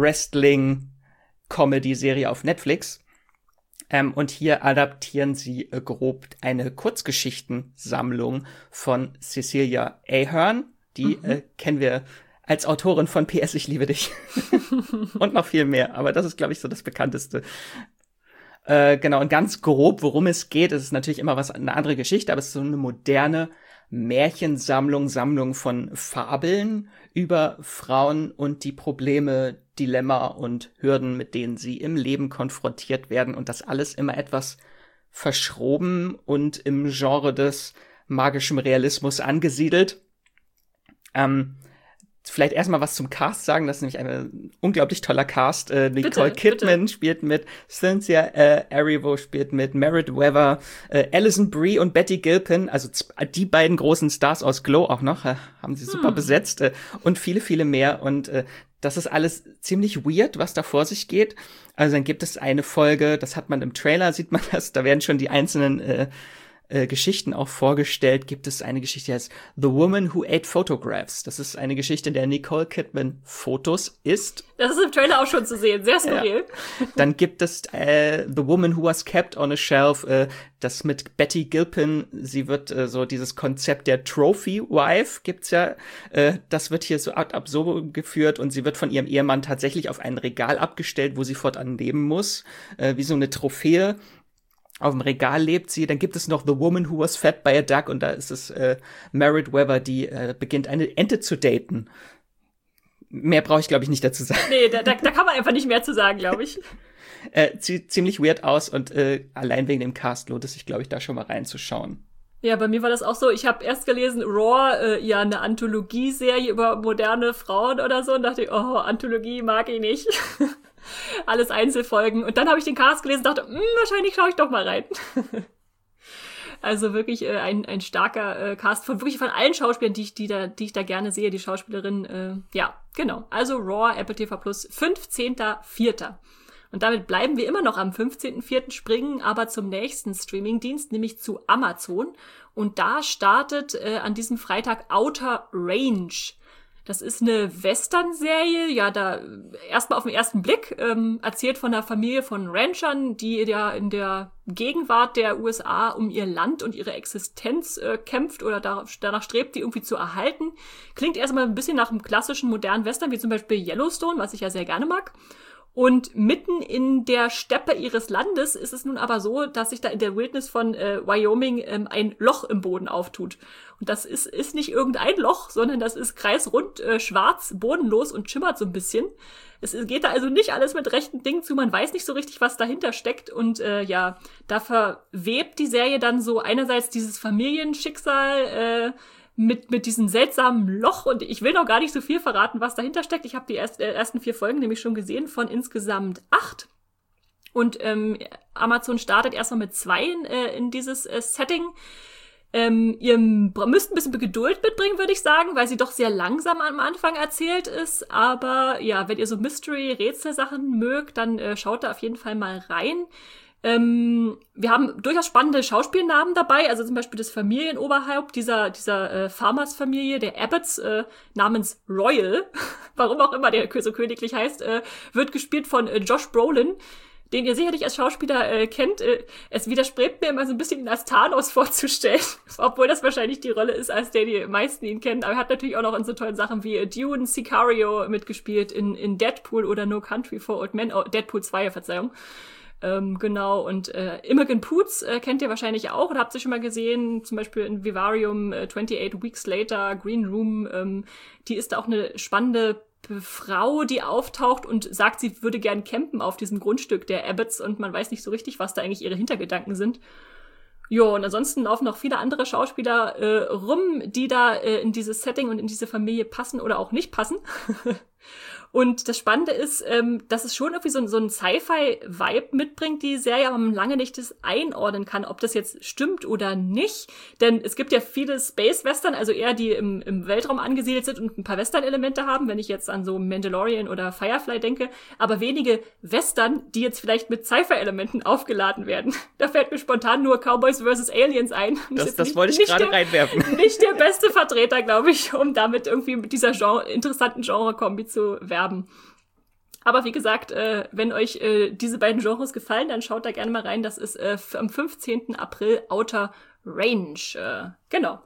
Wrestling-Comedy-Serie auf Netflix. Ähm, und hier adaptieren sie äh, grob eine Kurzgeschichtensammlung von Cecilia Ahern. Die mhm. äh, kennen wir als Autorin von P S, ich liebe dich. Und noch viel mehr. Aber das ist, glaube ich, so das Bekannteste. Äh, genau, und ganz grob, worum es geht, es ist natürlich immer was, eine andere Geschichte, aber es ist so eine moderne Märchensammlung, Sammlung von Fabeln über Frauen und die Probleme, Dilemma und Hürden, mit denen sie im Leben konfrontiert werden. Und das alles immer etwas verschroben und im Genre des magischen Realismus angesiedelt. Ähm, Vielleicht erstmal was zum Cast sagen, das ist nämlich ein unglaublich toller Cast. Äh, Nicole bitte, Kidman bitte. spielt mit, Cynthia äh, Erivo spielt mit, Merritt Wever, äh, Alison Brie und Betty Gilpin, also z- die beiden großen Stars aus Glow auch noch, äh, haben sie super hm. besetzt, äh, und viele, viele mehr. Und äh, das ist alles ziemlich weird, was da vor sich geht. Also dann gibt es eine Folge, das hat man im Trailer, sieht man das, da werden schon die einzelnen äh, Äh, Geschichten auch vorgestellt. Gibt es eine Geschichte, die heißt The Woman Who Ate Photographs. Das ist eine Geschichte, in der Nicole Kidman Fotos isst. Das ist im Trailer auch schon zu sehen, sehr skurril. Ja. Dann gibt es äh, The Woman Who Was Kept on a Shelf, äh, das mit Betty Gilpin, sie wird äh, so dieses Konzept der Trophy Wife gibt's ja, äh, das wird hier so ad absurdum geführt, und sie wird von ihrem Ehemann tatsächlich auf ein Regal abgestellt, wo sie fortan leben muss, äh, wie so eine Trophäe. Auf dem Regal lebt sie. Dann gibt es noch The Woman Who Was Fed by a Duck, und da ist es äh, Merritt Wever, die äh, beginnt, eine Ente zu daten. Mehr brauche ich, glaube ich, nicht dazu sagen. Nee, da, da, da kann man einfach nicht mehr zu sagen, glaube ich. äh, sieht ziemlich weird aus, und äh, allein wegen dem Cast lohnt es sich, glaube ich, da schon mal reinzuschauen. Ja, bei mir war das auch so. Ich habe erst gelesen, Roar, äh, ja, eine Anthologieserie über moderne Frauen oder so, und dachte ich, oh, Anthologie mag ich nicht. Alles Einzelfolgen. Und dann habe ich den Cast gelesen und dachte, wahrscheinlich schaue ich doch mal rein. Also wirklich äh, ein ein starker äh, Cast von wirklich von allen Schauspielern, die ich die da die ich da gerne sehe, die Schauspielerin. Äh, ja, genau. Also Roar, Apple T V Plus, fünfzehnten vierten Und damit bleiben wir immer noch am fünfzehnten vierten, springen aber zum nächsten Streamingdienst, nämlich zu Amazon. Und da startet äh, an diesem Freitag Outer Range. Das ist eine Western-Serie, ja, da erstmal auf den ersten Blick ähm, erzählt von einer Familie von Ranchern, die ja in der Gegenwart der U S A um ihr Land und ihre Existenz äh, kämpft oder da, danach strebt, die irgendwie zu erhalten. Klingt erstmal ein bisschen nach einem klassischen modernen Western, wie zum Beispiel Yellowstone, was ich ja sehr gerne mag. Und mitten in der Steppe ihres Landes ist es nun aber so, dass sich da in der Wildnis von äh, Wyoming ähm, ein Loch im Boden auftut. Und das ist ist nicht irgendein Loch, sondern das ist kreisrund, äh, schwarz, bodenlos und schimmert so ein bisschen. Es geht da also nicht alles mit rechten Dingen zu, man weiß nicht so richtig, was dahinter steckt. Und äh, ja, da verwebt die Serie dann so einerseits dieses Familienschicksal äh, mit mit diesem seltsamen Loch, und ich will noch gar nicht so viel verraten, was dahinter steckt. Ich habe die erst, äh, ersten vier Folgen nämlich schon gesehen, von insgesamt acht. Und ähm, Amazon startet erstmal mit zwei äh, in dieses äh, Setting. Ähm, ihr müsst ein bisschen Geduld mitbringen, würde ich sagen, weil sie doch sehr langsam am Anfang erzählt ist. Aber ja, wenn ihr so Mystery-Rätselsachen mögt, dann äh, schaut da auf jeden Fall mal rein. Ähm, wir haben durchaus spannende Schauspielnamen dabei, also zum Beispiel das Familienoberhaupt dieser dieser äh, Farmers-Familie, der Abbotts, äh, namens Royal, warum auch immer der so königlich heißt, äh, wird gespielt von äh, Josh Brolin, den ihr sicherlich als Schauspieler äh, kennt. Äh, es widerstrebt mir immer so ein bisschen, ihn als Thanos vorzustellen, obwohl das wahrscheinlich die Rolle ist, als der die meisten ihn kennen. Aber er hat natürlich auch noch in so tollen Sachen wie äh, Dune, Sicario mitgespielt, in in Deadpool oder No Country for Old Men, oh, Deadpool zwei, Verzeihung. Ähm, genau, und äh, Imogen Poots äh, kennt ihr wahrscheinlich auch oder habt ihr schon mal gesehen, zum Beispiel in Vivarium, äh, twenty-eight Weeks Later, Green Room. Ähm, die ist auch eine spannende Frau, die auftaucht und sagt, sie würde gern campen auf diesem Grundstück der Abbotts, und man weiß nicht so richtig, was da eigentlich ihre Hintergedanken sind. Jo, und ansonsten laufen noch viele andere Schauspieler äh, rum, die da äh, in dieses Setting und in diese Familie passen oder auch nicht passen. Und das Spannende ist, ähm, dass es schon irgendwie so, so einen Sci-Fi-Vibe mitbringt, die Serie, aber man lange nicht das einordnen kann, ob das jetzt stimmt oder nicht. Denn es gibt ja viele Space-Western, also eher die im, im Weltraum angesiedelt sind und ein paar Western-Elemente haben, wenn ich jetzt an so Mandalorian oder Firefly denke, aber wenige Western, die jetzt vielleicht mit Sci-Fi-Elementen aufgeladen werden. Da fällt mir spontan nur Cowboys versus. Aliens ein. Das, das nicht, wollte ich gerade reinwerfen. Nicht der beste Vertreter, glaube ich, um damit irgendwie mit dieser Genre, interessanten Genre-Kombi zu werben. Aber wie gesagt, äh, wenn euch äh, diese beiden Genres gefallen, dann schaut da gerne mal rein. Das ist äh, am fünfzehnten April Outer Range. Äh, genau.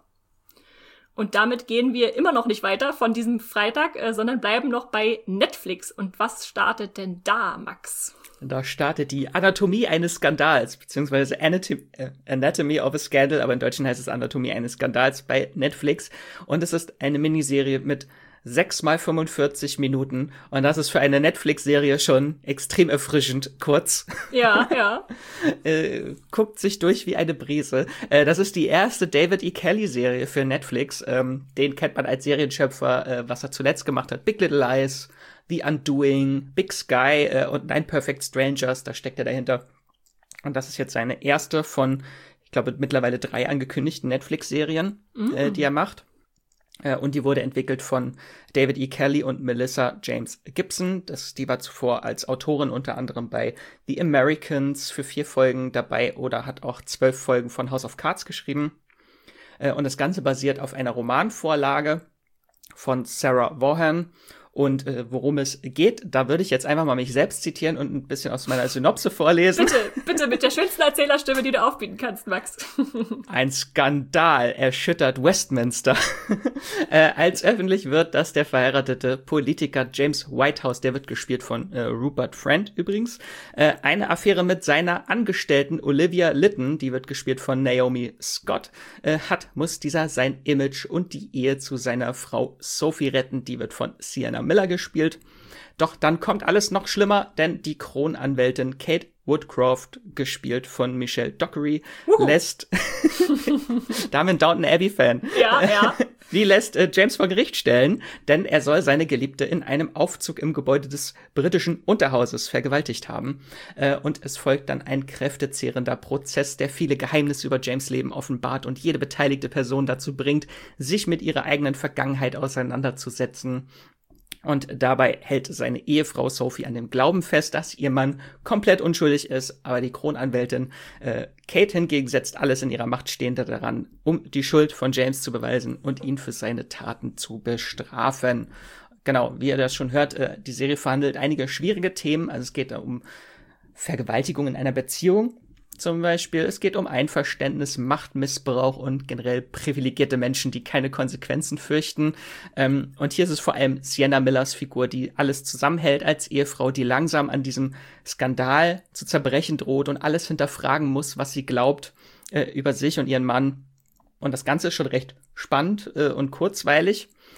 Und damit gehen wir immer noch nicht weiter von diesem Freitag, äh, sondern bleiben noch bei Netflix. Und was startet denn da, Max? Da startet die Anatomie eines Skandals, beziehungsweise Anatomy, äh, Anatomy of a Scandal, aber in Deutschen heißt es Anatomie eines Skandals bei Netflix. Und es ist eine Miniserie mit sechs mal fünfundvierzig Minuten. Und das ist für eine Netflix-Serie schon extrem erfrischend kurz. Ja, ja. äh, guckt sich durch wie eine Brise. Äh, das ist die erste David E. Kelly-Serie für Netflix. Ähm, den kennt man als Serienschöpfer, äh, was er zuletzt gemacht hat. Big Little Lies, The Undoing, Big Sky äh, und Nine Perfect Strangers. Da steckt er dahinter. Und das ist jetzt seine erste von, ich glaube, mittlerweile drei angekündigten Netflix-Serien, mhm. äh, die er macht. Und die wurde entwickelt von David E. Kelly und Melissa James Gibson. Das, die war zuvor als Autorin unter anderem bei The Americans für vier Folgen dabei oder hat auch zwölf Folgen von House of Cards geschrieben. Und das Ganze basiert auf einer Romanvorlage von Sarah Vaughan. Und äh, worum es geht, da würde ich jetzt einfach mal mich selbst zitieren und ein bisschen aus meiner Synopse vorlesen. Bitte, bitte mit der schönsten Erzählerstimme, die du aufbieten kannst, Max. Ein Skandal erschüttert Westminster. äh, als öffentlich wird, dass der verheiratete Politiker James Whitehouse, der wird gespielt von äh, Rupert Friend übrigens, äh, eine Affäre mit seiner Angestellten Olivia Litton, die wird gespielt von Naomi Scott, äh, hat, muss dieser sein Image und die Ehe zu seiner Frau Sophie retten, die wird von Sienna Miller gespielt. Doch dann kommt alles noch schlimmer, denn die Kronanwältin Kate Woodcroft, gespielt von Michelle Dockery, Uhu. lässt da bin Downton Abbey Fan. Ja, ja. Die lässt äh, James vor Gericht stellen, denn er soll seine Geliebte in einem Aufzug im Gebäude des britischen Unterhauses vergewaltigt haben. Äh, und es folgt dann ein kräftezehrender Prozess, der viele Geheimnisse über James' Leben offenbart und jede beteiligte Person dazu bringt, sich mit ihrer eigenen Vergangenheit auseinanderzusetzen. Und dabei hält seine Ehefrau Sophie an dem Glauben fest, dass ihr Mann komplett unschuldig ist, aber die Kronanwältin äh, Kate hingegen setzt alles in ihrer Macht Stehende daran, um die Schuld von James zu beweisen und ihn für seine Taten zu bestrafen. Genau, wie ihr das schon hört, äh, die Serie verhandelt einige schwierige Themen. Also es geht da um Vergewaltigung in einer Beziehung zum Beispiel. Es geht um Einverständnis, Machtmissbrauch und generell privilegierte Menschen, die keine Konsequenzen fürchten. Ähm, und hier ist es vor allem Sienna Millers Figur, die alles zusammenhält als Ehefrau, die langsam an diesem Skandal zu zerbrechen droht und alles hinterfragen muss, was sie glaubt äh, über sich und ihren Mann. Und das Ganze ist schon recht spannend äh, und kurzweilig.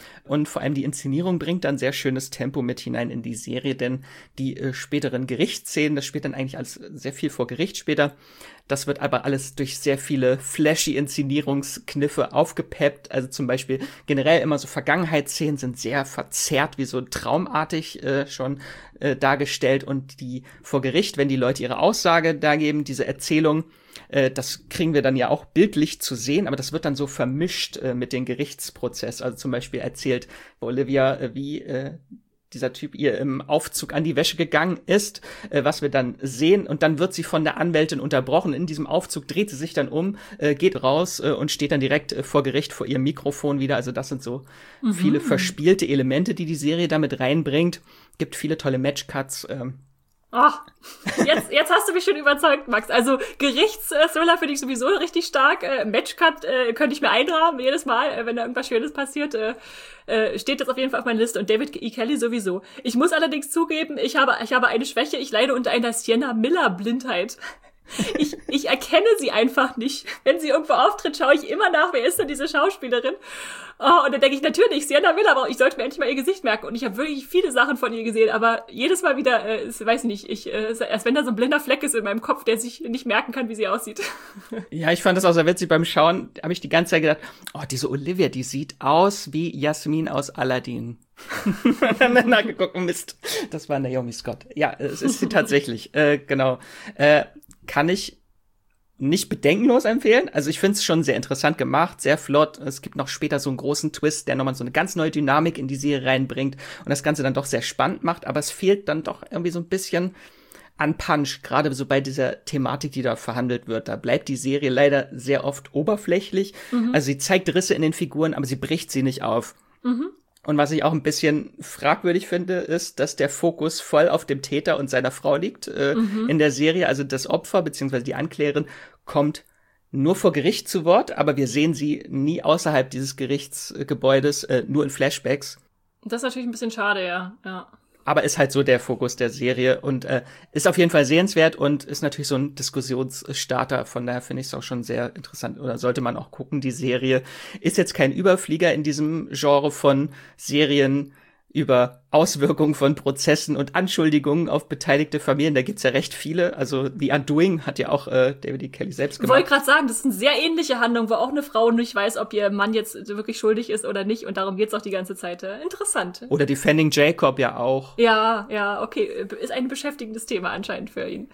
Und vor allem die Inszenierung bringt dann sehr schönes Tempo mit hinein in die Serie, denn die äh, späteren Gerichtsszenen, das spielt dann eigentlich alles sehr viel vor Gericht später. Das wird aber alles durch sehr viele flashy Inszenierungskniffe aufgepeppt. Also zum Beispiel generell immer so Vergangenheitsszenen sind sehr verzerrt, wie so traumartig äh, schon äh, dargestellt. Und die vor Gericht, wenn die Leute ihre Aussage dargeben, diese Erzählung, äh, das kriegen wir dann ja auch bildlich zu sehen, aber das wird dann so vermischt äh, mit dem Gerichtsprozess. Also zum Beispiel erzählt Olivia, äh, wie äh, dieser Typ ihr im Aufzug an die Wäsche gegangen ist, äh, was wir dann sehen. Und dann wird sie von der Anwältin unterbrochen. In diesem Aufzug dreht sie sich dann um, äh, geht raus äh, und steht dann direkt äh, vor Gericht vor ihrem Mikrofon wieder. Also das sind so mhm. viele verspielte Elemente, die die Serie damit reinbringt. Gibt viele tolle Matchcuts. Ähm. Ach, jetzt, jetzt hast du mich schon überzeugt, Max. Also Gerichtsthriller finde ich sowieso richtig stark. Äh, Matchcut äh, könnte ich mir einrahmen jedes Mal, äh, wenn da irgendwas Schönes passiert. Äh, äh, steht jetzt auf jeden Fall auf meiner Liste. Und David E. Kelly sowieso. Ich muss allerdings zugeben, ich habe, ich habe eine Schwäche. Ich leide unter einer Sienna Miller-Blindheit. Ich, ich erkenne sie einfach nicht. Wenn sie irgendwo auftritt, schaue ich immer nach, wer ist denn diese Schauspielerin? Oh, und dann denke ich, natürlich, Sienna Miller, aber ich sollte mir endlich mal ihr Gesicht merken. Und ich habe wirklich viele Sachen von ihr gesehen, aber jedes Mal wieder, äh, ist, weiß nicht, ich, äh, als wenn da so ein blinder Fleck ist in meinem Kopf, der sich nicht merken kann, wie sie aussieht. Ja, ich fand das auch sehr witzig. Beim Schauen habe ich die ganze Zeit gedacht, oh, diese Olivia, die sieht aus wie Jasmin aus Aladdin. Und dann nachgeguckt, Mist, das war Naomi Scott. Ja, es ist sie tatsächlich, äh, genau. Äh, kann ich nicht bedenkenlos empfehlen. Also ich finde es schon sehr interessant gemacht, sehr flott. Es gibt noch später so einen großen Twist, der nochmal so eine ganz neue Dynamik in die Serie reinbringt und das Ganze dann doch sehr spannend macht, aber es fehlt dann doch irgendwie so ein bisschen an Punch, gerade so bei dieser Thematik, die da verhandelt wird. Da bleibt die Serie leider sehr oft oberflächlich. Mhm. Also sie zeigt Risse in den Figuren, aber sie bricht sie nicht auf. Mhm. Und was ich auch ein bisschen fragwürdig finde, ist, dass der Fokus voll auf dem Täter und seiner Frau liegt äh, mhm. in der Serie. Also das Opfer beziehungsweise die Anklägerin kommt nur vor Gericht zu Wort, aber wir sehen sie nie außerhalb dieses Gerichtsgebäudes, äh, nur in Flashbacks. Das ist natürlich ein bisschen schade, ja. ja. Aber ist halt so der Fokus der Serie und äh, ist auf jeden Fall sehenswert und ist natürlich so ein Diskussionsstarter. Von daher finde ich es auch schon sehr interessant oder sollte man auch gucken. Die Serie ist jetzt kein Überflieger in diesem Genre von Serien über Auswirkungen von Prozessen und Anschuldigungen auf beteiligte Familien. Da gibt's ja recht viele. Also The Undoing hat ja auch äh, David E. Kelly selbst gemacht. Ich wollte gerade sagen, das ist eine sehr ähnliche Handlung, wo auch eine Frau nicht weiß, ob ihr Mann jetzt wirklich schuldig ist oder nicht. Und darum geht's auch die ganze Zeit. Interessant. Oder Defending Jacob ja auch. Ja, ja, okay. Ist ein beschäftigendes Thema anscheinend für ihn.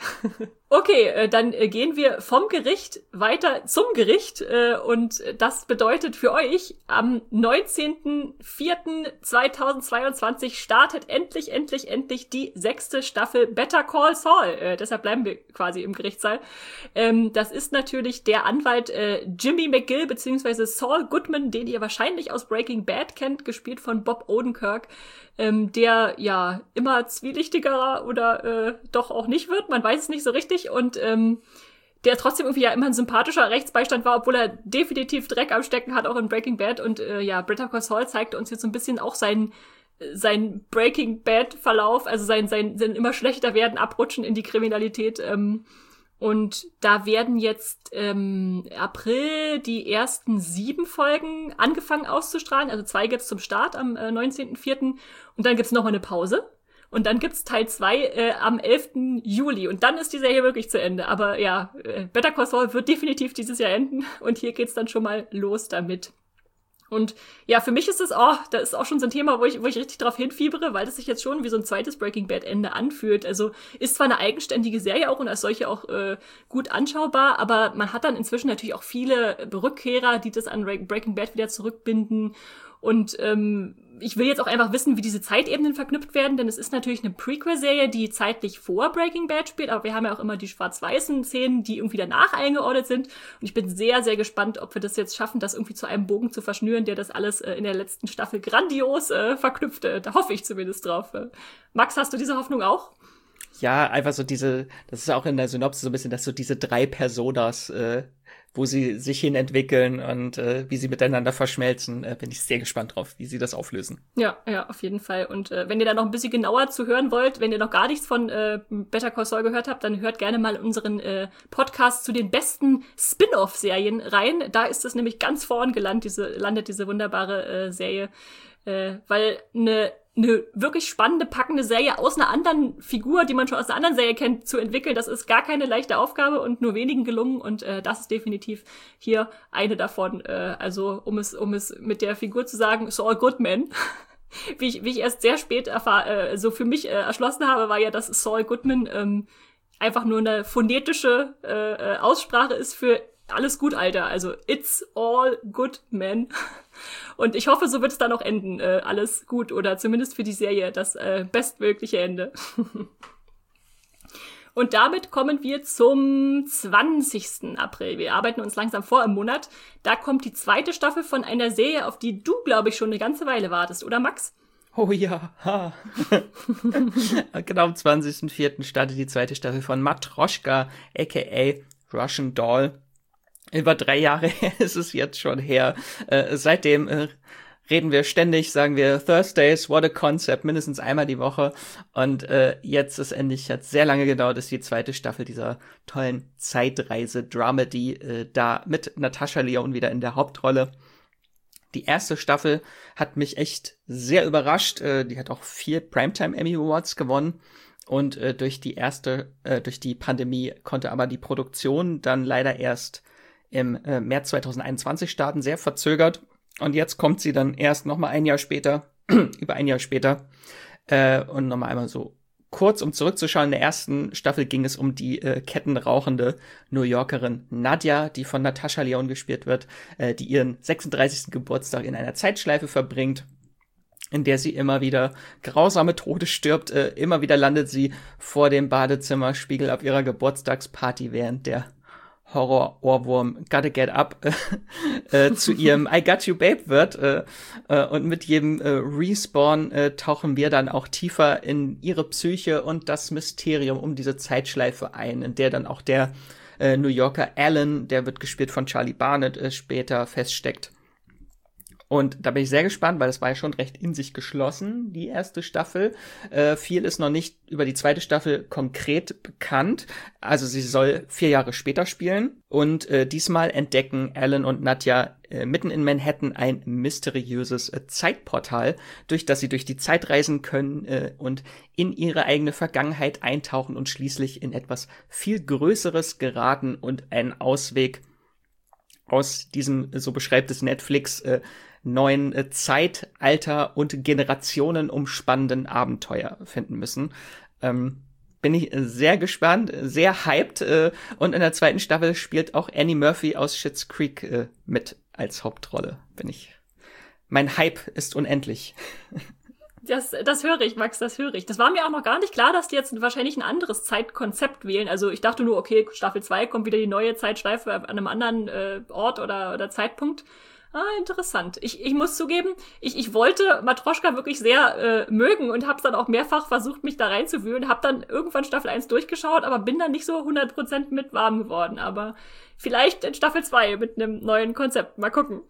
Okay, dann gehen wir vom Gericht weiter zum Gericht. Und das bedeutet für euch, am neunzehnten vierten zweitausendzweiundzwanzig startet endlich, endlich, endlich die sechste Staffel Better Call Saul. Äh, deshalb bleiben wir quasi im Gerichtssaal. Ähm, das ist natürlich der Anwalt äh, Jimmy McGill beziehungsweise Saul Goodman, den ihr wahrscheinlich aus Breaking Bad kennt, gespielt von Bob Odenkirk, ähm, der ja immer zwielichtiger oder äh, doch auch nicht wird. Man weiß es nicht so richtig und ähm, der trotzdem irgendwie ja immer ein sympathischer Rechtsbeistand war, obwohl er definitiv Dreck am Stecken hat, auch in Breaking Bad. Und äh, ja, Better Call Saul zeigte uns jetzt so ein bisschen auch seinen sein Breaking Bad Verlauf, also sein, sein, sein immer schlechter werden, abrutschen in die Kriminalität. Ähm, und da werden jetzt ähm, April die ersten sieben Folgen angefangen auszustrahlen. Also zwei gibt's zum Start am äh, neunzehnten vierten und dann gibt's nochmal eine Pause. Und dann gibt's Teil zwei äh, am elften Juli. Und dann ist die Serie wirklich zu Ende. Aber ja, äh, Better Call Saul wird definitiv dieses Jahr enden. Und hier geht's dann schon mal los damit. Und ja, für mich ist das auch, da ist auch schon so ein Thema, wo ich, wo ich richtig drauf hinfiebere, weil das sich jetzt schon wie so ein zweites Breaking Bad Ende anfühlt. Also ist zwar eine eigenständige Serie auch und als solche auch äh, gut anschaubar, aber man hat dann inzwischen natürlich auch viele Rückkehrer, die das an Breaking Bad wieder zurückbinden. Und ähm, ich will jetzt auch einfach wissen, wie diese Zeitebenen verknüpft werden, denn es ist natürlich eine Prequel-Serie, die zeitlich vor Breaking Bad spielt, aber wir haben ja auch immer die schwarz-weißen Szenen, die irgendwie danach eingeordnet sind. Und ich bin sehr, sehr gespannt, ob wir das jetzt schaffen, das irgendwie zu einem Bogen zu verschnüren, der das alles äh, in der letzten Staffel grandios äh, verknüpft. Äh, da hoffe ich zumindest drauf. Äh. Max, hast du diese Hoffnung auch? Ja, einfach so diese, das ist auch in der Synopsis so ein bisschen, dass so diese drei Personas, äh, wo sie sich hin entwickeln und äh, wie sie miteinander verschmelzen, äh, bin ich sehr gespannt drauf, wie sie das auflösen. Ja, ja, auf jeden Fall. Und äh, wenn ihr da noch ein bisschen genauer zu hören wollt, wenn ihr noch gar nichts von äh, Better Call Saul gehört habt, dann hört gerne mal unseren äh, Podcast zu den besten Spin-off-Serien rein. Da ist es nämlich ganz vorn gelandet, diese, landet diese wunderbare äh, Serie. Äh, weil eine eine wirklich spannende, packende Serie aus einer anderen Figur, die man schon aus einer anderen Serie kennt, zu entwickeln, das ist gar keine leichte Aufgabe und nur wenigen gelungen und äh, das ist definitiv hier eine davon. Äh, also um es um es mit der Figur zu sagen, Saul Goodman, wie ich wie ich erst sehr spät erfahr, äh, so für mich äh, erschlossen habe, war ja, dass Saul Goodman ähm, einfach nur eine phonetische äh, Aussprache ist für alles gut, Alter. Also it's all good, man. Und ich hoffe, so wird es dann auch enden. Äh, alles gut oder zumindest für die Serie das äh, bestmögliche Ende. Und damit kommen wir zum zwanzigsten April. Wir arbeiten uns langsam vor im Monat. Da kommt die zweite Staffel von einer Serie, auf die du, glaube ich, schon eine ganze Weile wartest, oder Max? Oh ja, ha. Genau am zwanzigsten vierten startet die zweite Staffel von Matroschka, aka Russian Doll. Über drei Jahre her ist es jetzt schon her. Äh, seitdem äh, reden wir ständig, sagen wir Thursdays, what a concept, mindestens einmal die Woche. Und äh, jetzt ist endlich, hat sehr lange gedauert, ist die zweite Staffel dieser tollen Zeitreise-Dramedy äh, da mit Natascha Lyonne wieder in der Hauptrolle. Die erste Staffel hat mich echt sehr überrascht. Äh, die hat auch vier Primetime Emmy Awards gewonnen. Und äh, durch die erste, äh, durch die Pandemie konnte aber die Produktion dann leider erst im äh, März zweitausendeinundzwanzig starten, sehr verzögert. Und jetzt kommt sie dann erst noch mal ein Jahr später, über ein Jahr später. Äh, und noch mal einmal so kurz, um zurückzuschauen. In der ersten Staffel ging es um die äh, kettenrauchende New Yorkerin Nadja, die von Natascha Lyonne gespielt wird, äh, die ihren sechsunddreißigsten Geburtstag in einer Zeitschleife verbringt, in der sie immer wieder grausame Tode stirbt. Äh, immer wieder landet sie vor dem Badezimmerspiegel auf ihrer Geburtstagsparty, während der Horror-Ohrwurm Gotta Get Up äh, äh, zu ihrem I Got You Babe wird. Äh, äh, und mit jedem äh, Respawn äh, tauchen wir dann auch tiefer in ihre Psyche und das Mysterium um diese Zeitschleife ein, in der dann auch der äh, New Yorker Alan, der wird gespielt von Charlie Barnett, äh, später feststeckt. Und da bin ich sehr gespannt, weil das war ja schon recht in sich geschlossen, die erste Staffel. Äh, viel ist noch nicht über die zweite Staffel konkret bekannt. Also sie soll vier Jahre später spielen. Und äh, diesmal entdecken Alan und Nadja äh, mitten in Manhattan ein mysteriöses äh, Zeitportal, durch das sie durch die Zeit reisen können äh, und in ihre eigene Vergangenheit eintauchen und schließlich in etwas viel Größeres geraten und einen Ausweg aus diesem, so beschreibt es Netflix, äh, neuen äh, Zeitalter und Generationen umspannenden Abenteuer finden müssen. Ähm, bin ich sehr gespannt, sehr hyped. Äh, und in der zweiten Staffel spielt auch Annie Murphy aus Schitt's Creek äh, mit als Hauptrolle. Bin ich. Mein Hype ist unendlich. Das, das höre ich, Max, das höre ich. Das war mir auch noch gar nicht klar, dass die jetzt wahrscheinlich ein anderes Zeitkonzept wählen. Also ich dachte nur, okay, Staffel zwei kommt wieder die neue Zeitschleife an einem anderen äh, Ort oder, oder Zeitpunkt. Ah, interessant. Ich, ich muss zugeben, ich, ich wollte Matroschka wirklich sehr äh, mögen und habe dann auch mehrfach versucht, mich da reinzuwühlen. Habe dann irgendwann Staffel eins durchgeschaut, aber bin dann nicht so hundert Prozent mit warm geworden. Aber vielleicht in Staffel zwei mit einem neuen Konzept. Mal gucken.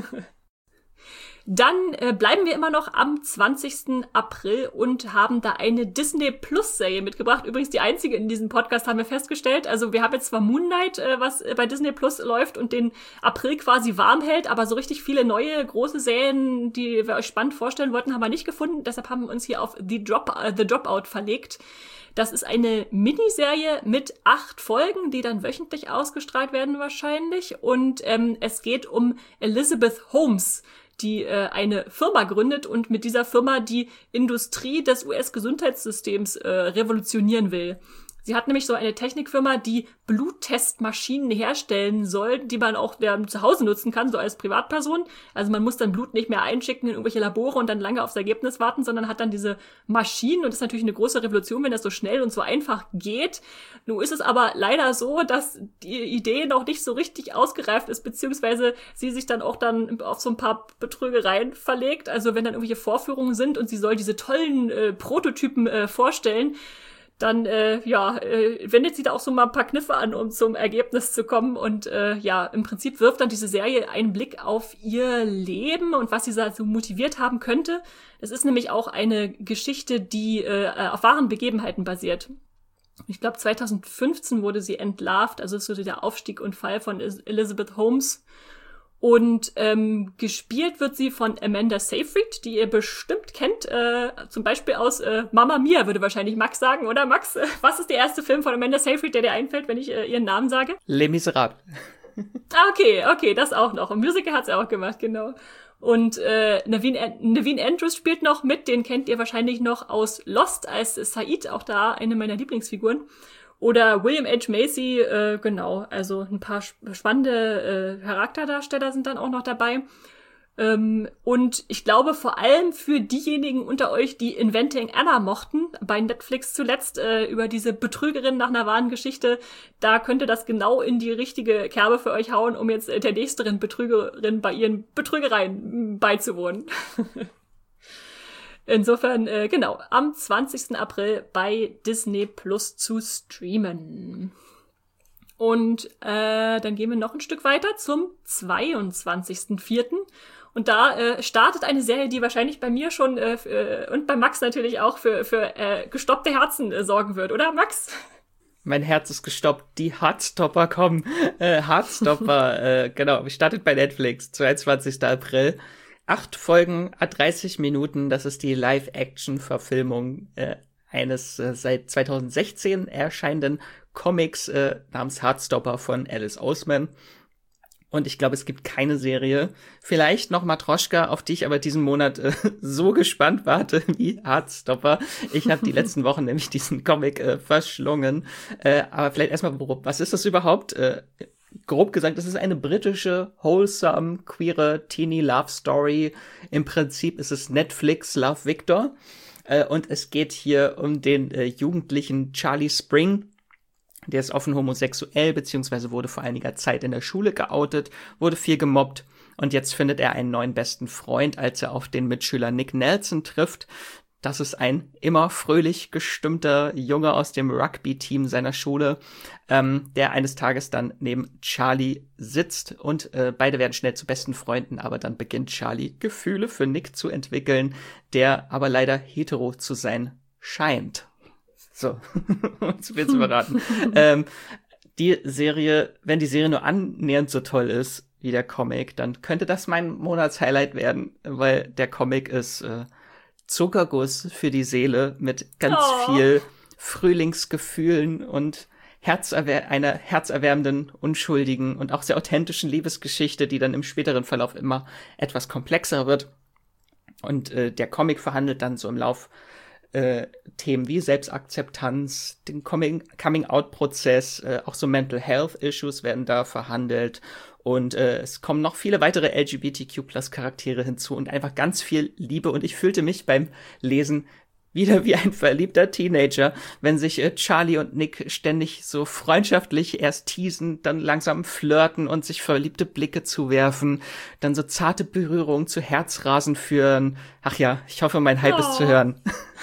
Dann äh, bleiben wir immer noch am zwanzigsten April und haben da eine Disney-Plus-Serie mitgebracht. Übrigens die einzige in diesem Podcast, haben wir festgestellt. Also wir haben jetzt zwar Moon Knight, äh, was äh, bei Disney Plus läuft und den April quasi warm hält, aber so richtig viele neue, große Serien, die wir euch spannend vorstellen wollten, haben wir nicht gefunden. Deshalb haben wir uns hier auf The, Drop, äh, The Dropout verlegt. Das ist eine Miniserie mit acht Folgen, die dann wöchentlich ausgestrahlt werden wahrscheinlich. Und ähm, es geht um Elizabeth Holmes, die äh, eine Firma gründet und mit dieser Firma die Industrie des U S-Gesundheitssystems äh, revolutionieren will. Sie hat nämlich so eine Technikfirma, die Bluttestmaschinen herstellen soll, die man auch ja, zu Hause nutzen kann, so als Privatperson. Also man muss dann Blut nicht mehr einschicken in irgendwelche Labore und dann lange aufs Ergebnis warten, sondern hat dann diese Maschinen. Und das ist natürlich eine große Revolution, wenn das so schnell und so einfach geht. Nun ist es aber leider so, dass die Idee noch nicht so richtig ausgereift ist, beziehungsweise sie sich dann auch dann auf so ein paar Betrügereien verlegt. Also wenn dann irgendwelche Vorführungen sind und sie soll diese tollen äh, Prototypen äh, vorstellen, dann, äh, ja, äh, wendet sie da auch so mal ein paar Kniffe an, um zum Ergebnis zu kommen. Und äh, ja, im Prinzip wirft dann diese Serie einen Blick auf ihr Leben und was sie so motiviert haben könnte. Es ist nämlich auch eine Geschichte, die äh, auf wahren Begebenheiten basiert. Ich glaube, zweitausendfünfzehn wurde sie entlarvt, also es wurde der Aufstieg und Fall von Elizabeth Holmes. Und ähm, gespielt wird sie von Amanda Seyfried, die ihr bestimmt kennt, äh, zum Beispiel aus äh, Mamma Mia, würde wahrscheinlich Max sagen, oder Max? Was ist der erste Film von Amanda Seyfried, der dir einfällt, wenn ich äh, ihren Namen sage? Les Miserables. Ah, okay, okay, das auch noch. Und Musical hat sie auch gemacht, genau. Und äh, Naveen, Naveen Andrews spielt noch mit, den kennt ihr wahrscheinlich noch aus Lost als Said, auch da eine meiner Lieblingsfiguren. Oder William H. Macy, äh, genau, also ein paar spannende äh, Charakterdarsteller sind dann auch noch dabei. Ähm, und ich glaube vor allem für diejenigen unter euch, die Inventing Anna mochten, bei Netflix zuletzt äh, über diese Betrügerin nach einer wahren Geschichte, da könnte das genau in die richtige Kerbe für euch hauen, um jetzt äh, der nächsten Betrügerin bei ihren Betrügereien beizuwohnen. Insofern, äh, genau, am zwanzigsten April bei Disney Plus zu streamen. Und äh, dann gehen wir noch ein Stück weiter zum zweiundzwanzigsten vierten Und da äh, startet eine Serie, die wahrscheinlich bei mir schon äh, f- und bei Max natürlich auch für, für äh, gestoppte Herzen äh, sorgen wird, oder Max? Mein Herz ist gestoppt. Die Heartstopper kommen. Äh, Heartstopper, äh, genau, startet bei Netflix, zweiundzwanzigsten April. Acht Folgen, dreißig Minuten, das ist die Live-Action-Verfilmung äh, eines äh, seit zweitausendsechzehn erscheinenden Comics äh, namens Heartstopper von Alice Oseman. Und ich glaube, es gibt keine Serie, vielleicht noch Matroschka, auf die ich aber diesen Monat äh, so gespannt warte wie Heartstopper. Ich habe die letzten Wochen nämlich diesen Comic äh, verschlungen. Äh, aber vielleicht erstmal, was ist das überhaupt? Äh, Grob gesagt, es ist eine britische, wholesome, queere Teenie-Love-Story. Im Prinzip ist es Netflix Love Victor. Äh, und es geht hier um den äh, jugendlichen Charlie Spring. Der ist offen homosexuell, beziehungsweise wurde vor einiger Zeit in der Schule geoutet, wurde viel gemobbt. Und jetzt findet er einen neuen besten Freund, als er auf den Mitschüler Nick Nelson trifft. Das ist ein immer fröhlich gestimmter Junge aus dem Rugby-Team seiner Schule, ähm, der eines Tages dann neben Charlie sitzt und äh, beide werden schnell zu besten Freunden, aber dann beginnt Charlie Gefühle für Nick zu entwickeln, der aber leider hetero zu sein scheint. So, um zu viel zu verraten. ähm, die Serie, wenn die Serie nur annähernd so toll ist wie der Comic, dann könnte das mein Monatshighlight werden, weil der Comic ist äh, Zuckerguss für die Seele mit ganz oh. viel Frühlingsgefühlen und herzerwär- einer herzerwärmenden, unschuldigen und auch sehr authentischen Liebesgeschichte, die dann im späteren Verlauf immer etwas komplexer wird. Und äh, der Comic verhandelt dann so im Lauf äh, Themen wie Selbstakzeptanz, den Coming-out-Prozess, äh, auch so Mental Health-Issues werden da verhandelt. Und äh, es kommen noch viele weitere L G B T Q Plus Charaktere hinzu und einfach ganz viel Liebe. Und ich fühlte mich beim Lesen wieder wie ein verliebter Teenager, wenn sich äh, Charlie und Nick ständig so freundschaftlich erst teasen, dann langsam flirten und sich verliebte Blicke zuwerfen, dann so zarte Berührungen zu Herzrasen führen. Ach ja, ich hoffe, mein Hype oh. ist zu hören.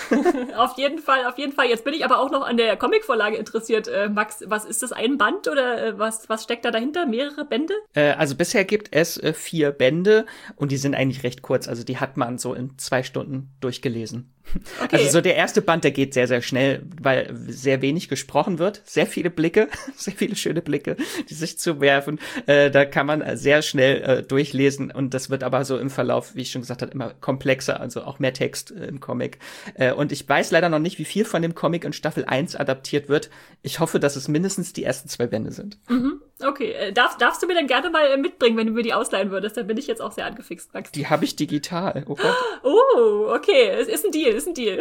Auf jeden Fall, auf jeden Fall. Jetzt bin ich aber auch noch an der Comicvorlage interessiert. Äh, Max, was ist das, ein Band oder äh, was was steckt da dahinter? Mehrere Bände? Äh, also bisher gibt es äh, vier Bände und die sind eigentlich recht kurz. Also die hat man so in zwei Stunden durchgelesen. Okay. Also so der erste Band, der geht sehr, sehr schnell, weil sehr wenig gesprochen wird. Sehr viele Blicke, sehr viele schöne Blicke, die sich zuwerfen. Äh, da kann man sehr schnell äh, durchlesen und das wird aber so im Verlauf, wie ich schon gesagt habe, immer komplexer, also auch mehr Text äh, im Comic. Äh, und ich weiß leider noch nicht, wie viel von dem Comic in Staffel eins adaptiert wird. Ich hoffe, dass es mindestens die ersten zwei Bände sind. Mhm. Okay, äh, darf, darfst du mir dann gerne mal äh, mitbringen, wenn du mir die ausleihen würdest? Da bin ich jetzt auch sehr angefixt, Max. Die habe ich digital. Oh Gott. Oh, okay, es ist ein Deal, ist ein Deal.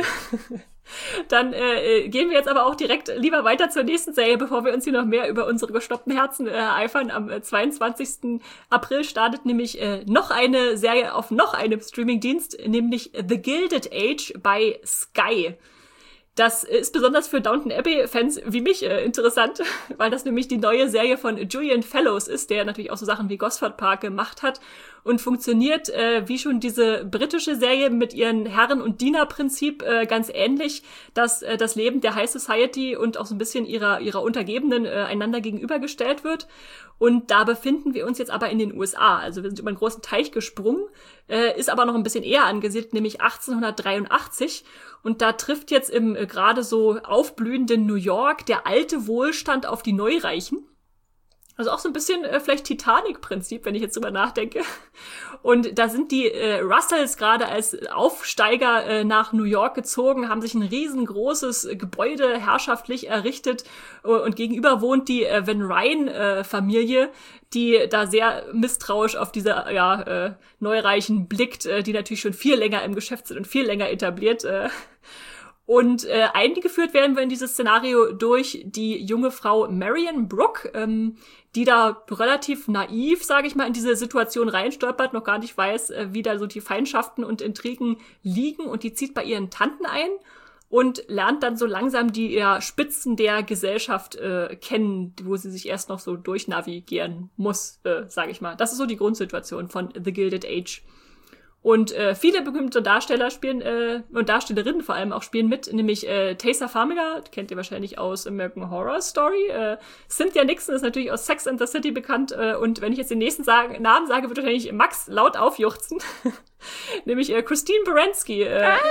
Dann äh, gehen wir jetzt aber auch direkt lieber weiter zur nächsten Serie, bevor wir uns hier noch mehr über unsere gestoppten Herzen äh, eifern. Am äh, zweiundzwanzigsten April startet nämlich äh, noch eine Serie auf noch einem Streamingdienst, nämlich The Gilded Age bei Sky. Das ist besonders für Downton Abbey-Fans wie mich äh, interessant, weil das nämlich die neue Serie von Julian Fellows ist, der natürlich auch so Sachen wie Gosford Park gemacht hat und funktioniert äh, wie schon diese britische Serie mit ihren Herren- und Diener-Prinzip äh, ganz ähnlich, dass äh, das Leben der High Society und auch so ein bisschen ihrer ihrer Untergebenen äh, einander gegenübergestellt wird. Und da befinden wir uns jetzt aber in den U S A. Also wir sind über einen großen Teich gesprungen, äh, ist aber noch ein bisschen eher angesiedelt, nämlich achtzehnhundertdreiundachtzig. Und da trifft jetzt im äh, gerade so aufblühenden New York der alte Wohlstand auf die Neureichen. Also auch so ein bisschen äh, vielleicht Titanic-Prinzip, wenn ich jetzt drüber nachdenke. Und da sind die äh, Russells gerade als Aufsteiger äh, nach New York gezogen, haben sich ein riesengroßes Gebäude herrschaftlich errichtet äh, und gegenüber wohnt die äh, Van Ryn-Familie, äh, die da sehr misstrauisch auf diese ja, äh, Neureichen blickt, äh, die natürlich schon viel länger im Geschäft sind und viel länger etabliert. Äh. Und äh, eingeführt werden wir in dieses Szenario durch die junge Frau Marion Brooke, ähm, die da relativ naiv, sage ich mal, in diese Situation reinstolpert, noch gar nicht weiß, äh, wie da so die Feindschaften und Intrigen liegen. Und die zieht bei ihren Tanten ein und lernt dann so langsam die ja, Spitzen der Gesellschaft äh, kennen, wo sie sich erst noch so durchnavigieren muss, äh, sage ich mal. Das ist so die Grundsituation von The Gilded Age. Und äh, viele berühmte Darsteller spielen, äh, und Darstellerinnen vor allem auch spielen mit, nämlich äh, Taysa Farmiga, kennt ihr wahrscheinlich aus American Horror Story. Äh, Cynthia Nixon ist natürlich aus Sex and the City bekannt. Äh, und wenn ich jetzt den nächsten sagen, Namen sage, wird wahrscheinlich Max laut aufjuchzen. Nämlich äh, Christine Baranski. Äh, ah.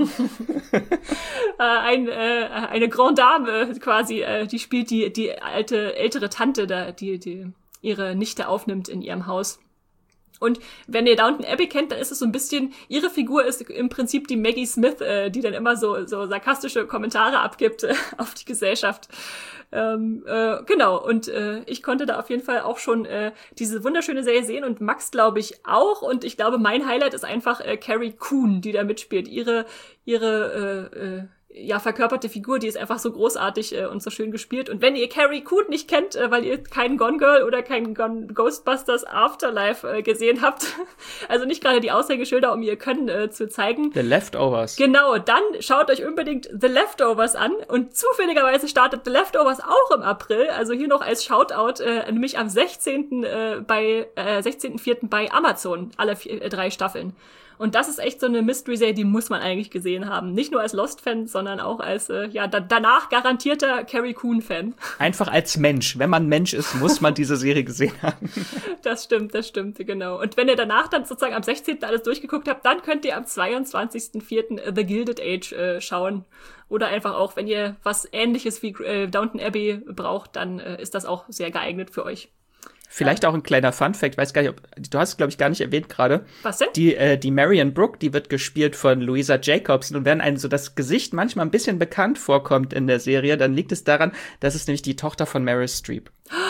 äh, ein, äh, eine Grande Dame quasi, äh, die spielt die, die alte, ältere Tante, da, die, die ihre Nichte aufnimmt in ihrem Haus. Und wenn ihr Downton Abbey kennt, dann ist es so ein bisschen, ihre Figur ist im Prinzip die Maggie Smith, äh, die dann immer so so sarkastische Kommentare abgibt äh, auf die Gesellschaft. Ähm, äh, genau, und äh, ich konnte da auf jeden Fall auch schon äh, diese wunderschöne Serie sehen und Max, glaube ich, auch. Und ich glaube, mein Highlight ist einfach äh, Carrie Coon, die da mitspielt. Ihre, ihre äh, äh, ja, verkörperte Figur, die ist einfach so großartig äh, und so schön gespielt. Und wenn ihr Carrie Coon nicht kennt, äh, weil ihr keinen Gone Girl oder keinen Gone Ghostbusters Afterlife äh, gesehen habt, also nicht gerade die Aushängeschilder, um ihr Können äh, zu zeigen. The Leftovers. Genau, dann schaut euch unbedingt The Leftovers an. Und zufälligerweise startet The Leftovers auch im April, also hier noch als Shoutout, äh, nämlich am sechzehnten Äh, bei äh, sechzehnten vierten bei Amazon, alle vier, äh, drei Staffeln. Und das ist echt so eine Mystery-Serie, die muss man eigentlich gesehen haben. Nicht nur als Lost-Fan, sondern auch als, äh, ja, da- danach garantierter Carrie Coon-Fan. Einfach als Mensch. Wenn man Mensch ist, muss man diese Serie gesehen haben. Das stimmt, das stimmt, genau. Und wenn ihr danach dann sozusagen am sechzehnten alles durchgeguckt habt, dann könnt ihr am zweiundzwanzigsten vierten The Gilded Age äh, schauen. Oder einfach auch, wenn ihr was Ähnliches wie äh, Downton Abbey braucht, dann äh, ist das auch sehr geeignet für euch. Vielleicht auch ein kleiner Fun-Fact, weiß gar nicht, ob, du hast es, glaube ich, gar nicht erwähnt gerade. Was denn? Die, äh, die Marion Brooke, die wird gespielt von Louisa Jacobson. Und wenn einem so das Gesicht manchmal ein bisschen bekannt vorkommt in der Serie, dann liegt es daran, dass es nämlich die Tochter von Meryl Streep.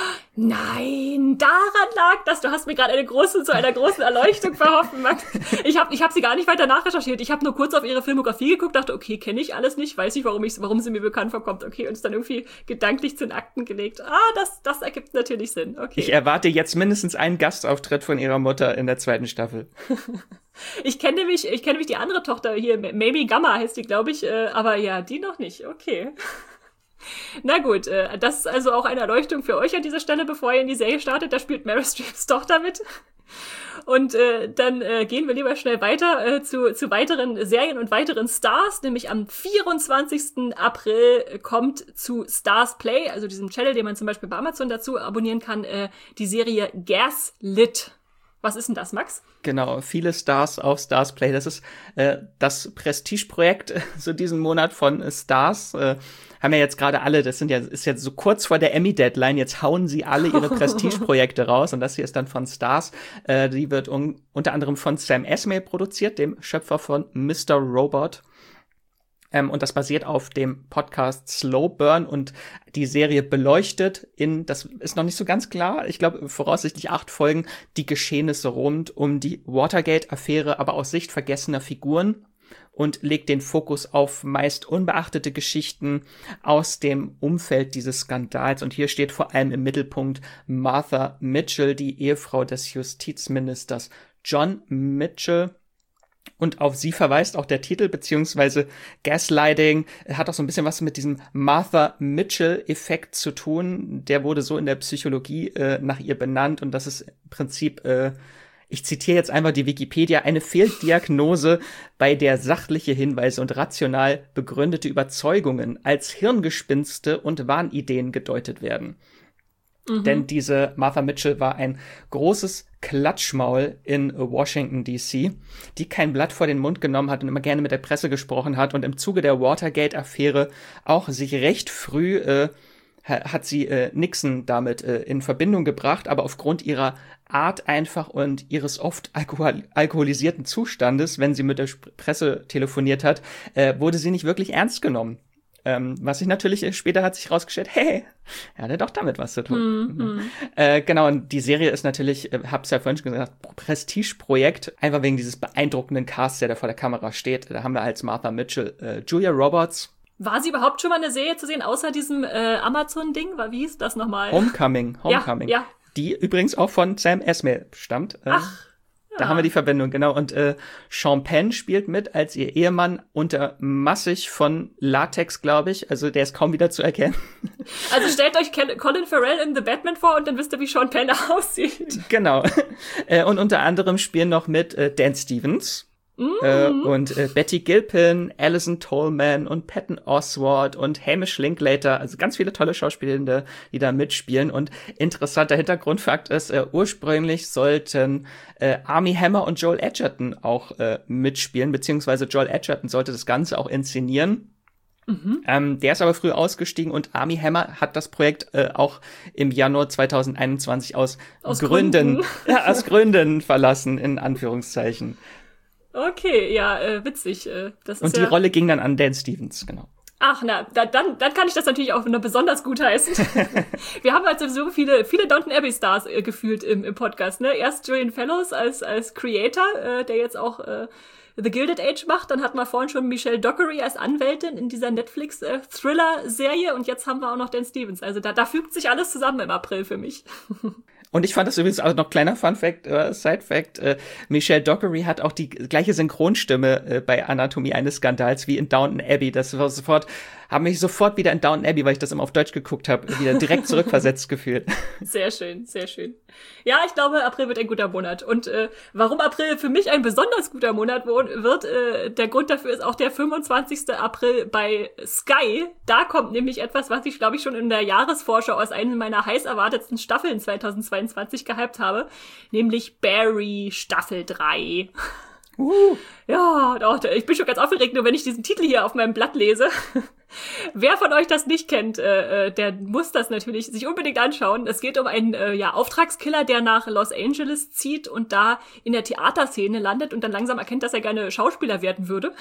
Nein, daran lag das. Du hast mir gerade eine große, zu einer großen Erleuchtung verholfen, Max. Ich habe ich hab sie gar nicht weiter nachrecherchiert. Ich habe nur kurz auf ihre Filmografie geguckt, dachte, okay, kenne ich alles nicht, weiß nicht, warum ich, warum sie mir bekannt vorkommt. Okay, und es dann irgendwie gedanklich zu den Akten gelegt. Ah, das, das ergibt natürlich Sinn. Okay. Ich erwarte jetzt mindestens einen Gastauftritt von ihrer Mutter in der zweiten Staffel. Ich kenne nämlich, ich kenne nämlich die andere Tochter hier, Mamie Gamma heißt die, glaube ich, äh, aber ja, die noch nicht. Okay. Na gut, äh, das ist also auch eine Erleuchtung für euch an dieser Stelle, bevor ihr in die Serie startet. Da spielt Meryl Streeps Tochter mit. Und äh, dann äh, gehen wir lieber schnell weiter äh, zu, zu weiteren Serien und weiteren Stars. Nämlich am vierundzwanzigsten April kommt zu Stars Play, also diesem Channel, den man zum Beispiel bei Amazon dazu abonnieren kann, äh, die Serie Gaslit. Was ist denn das, Max? Genau, viele Stars auf Stars Play. Das ist äh, das Prestigeprojekt äh, so diesen Monat von äh, Stars. Äh, haben ja jetzt gerade alle, das sind ja, ist jetzt so kurz vor der Emmy-Deadline, jetzt hauen sie alle ihre Prestigeprojekte raus und das hier ist dann von Stars. Äh, die wird un- unter anderem von Sam Esmail produziert, dem Schöpfer von Mister Robot. Ähm, und das basiert auf dem Podcast Slow Burn und die Serie beleuchtet in, das ist noch nicht so ganz klar, ich glaube voraussichtlich acht Folgen, die Geschehnisse rund um die Watergate-Affäre, aber aus Sicht vergessener Figuren und legt den Fokus auf meist unbeachtete Geschichten aus dem Umfeld dieses Skandals. Und hier steht vor allem im Mittelpunkt Martha Mitchell, die Ehefrau des Justizministers John Mitchell. Und auf sie verweist auch der Titel, beziehungsweise Gaslighting hat auch so ein bisschen was mit diesem Martha-Mitchell-Effekt zu tun. Der wurde so in der Psychologie äh, nach ihr benannt und das ist im Prinzip, äh, ich zitiere jetzt einfach die Wikipedia, eine Fehldiagnose, bei der sachliche Hinweise und rational begründete Überzeugungen als Hirngespinste und Wahnideen gedeutet werden. Mhm. Denn diese Martha Mitchell war ein großes Klatschmaul in Washington D C, die kein Blatt vor den Mund genommen hat und immer gerne mit der Presse gesprochen hat und im Zuge der Watergate-Affäre auch sich recht früh äh, hat sie äh, Nixon damit äh, in Verbindung gebracht, aber aufgrund ihrer Art einfach und ihres oft alkohol- alkoholisierten Zustandes, wenn sie mit der Presse telefoniert hat, äh, wurde sie nicht wirklich ernst genommen. Ähm, was sich natürlich, äh, später hat sich rausgestellt, hey, er hatte doch damit was zu tun. Mhm. Äh, genau, und die Serie ist natürlich, äh, hab's ja vorhin schon gesagt, Prestigeprojekt, einfach wegen dieses beeindruckenden Casts, der da vor der Kamera steht. Da haben wir als Martha Mitchell äh, Julia Roberts. War sie überhaupt schon mal eine Serie zu sehen, außer diesem äh, Amazon-Ding? Wie hieß das nochmal? Homecoming, Homecoming. Ja, ja. Die übrigens auch von Sam Esmail stammt. Äh, Ach. Da ja. haben wir die Verbindung, genau. Und äh, Sean Penn spielt mit als ihr Ehemann unter massig von Latex, glaube ich. Also der ist kaum wieder zu erkennen. Also stellt euch Colin Farrell in The Batman vor und dann wisst ihr, wie Sean Penn aussieht. Genau. äh, und unter anderem spielen noch mit äh, Dan Stevens. Äh, und äh, Betty Gilpin, Alison Tolman und Patton Oswalt und Hamish Linklater, also ganz viele tolle Schauspielende, die da mitspielen. Und interessanter Hintergrundfakt ist, äh, ursprünglich sollten äh, Armie Hammer und Joel Edgerton auch äh, mitspielen, beziehungsweise Joel Edgerton sollte das Ganze auch inszenieren. Mhm. Ähm, der ist aber früh ausgestiegen und Armie Hammer hat das Projekt äh, auch im Januar zwanzig einundzwanzig aus, aus Gründen, Gründen. ja, aus Gründen verlassen, in Anführungszeichen. Okay, ja, äh, witzig. Äh, das ist Und die ja Rolle ging dann an Dan Stevens, genau. Ach, na, da, dann, dann kann ich das natürlich auch noch besonders gut heißen. Wir haben halt sowieso viele, viele Downton Abbey Stars äh, gefühlt im, im Podcast, ne? Erst Julian Fellows als, als Creator, äh, der jetzt auch äh, The Gilded Age macht. Dann hatten wir vorhin schon Michelle Dockery als Anwältin in dieser Netflix-Thriller-Serie. Und jetzt haben wir auch noch Dan Stevens. Also da, da fügt sich alles zusammen im April für mich. Und ich fand das übrigens auch noch kleiner Fun-Fact, äh, Side-Fact, äh, Michelle Dockery hat auch die gleiche Synchronstimme äh, bei Anatomie eines Skandals wie in Downton Abbey. Das war sofort, haben mich sofort wieder in Downton Abbey, weil ich das immer auf Deutsch geguckt habe, wieder direkt zurückversetzt gefühlt. Sehr schön, sehr schön. Ja, ich glaube, April wird ein guter Monat. Und äh, warum April für mich ein besonders guter Monat wird, äh, der Grund dafür ist auch der fünfundzwanzigsten April bei Sky. Da kommt nämlich etwas, was ich, glaube ich, schon in der Jahresvorschau aus einer meiner heiß erwartetsten Staffeln zweitausendzweiundzwanzig gehypt habe, nämlich Barry Staffel drei. Uh. Ja, doch, ich bin schon ganz aufgeregt, nur wenn ich diesen Titel hier auf meinem Blatt lese. Wer von euch das nicht kennt, äh, der muss das natürlich sich unbedingt anschauen. Es geht um einen äh, ja, Auftragskiller, der nach Los Angeles zieht und da in der Theaterszene landet und dann langsam erkennt, dass er gerne Schauspieler werden würde.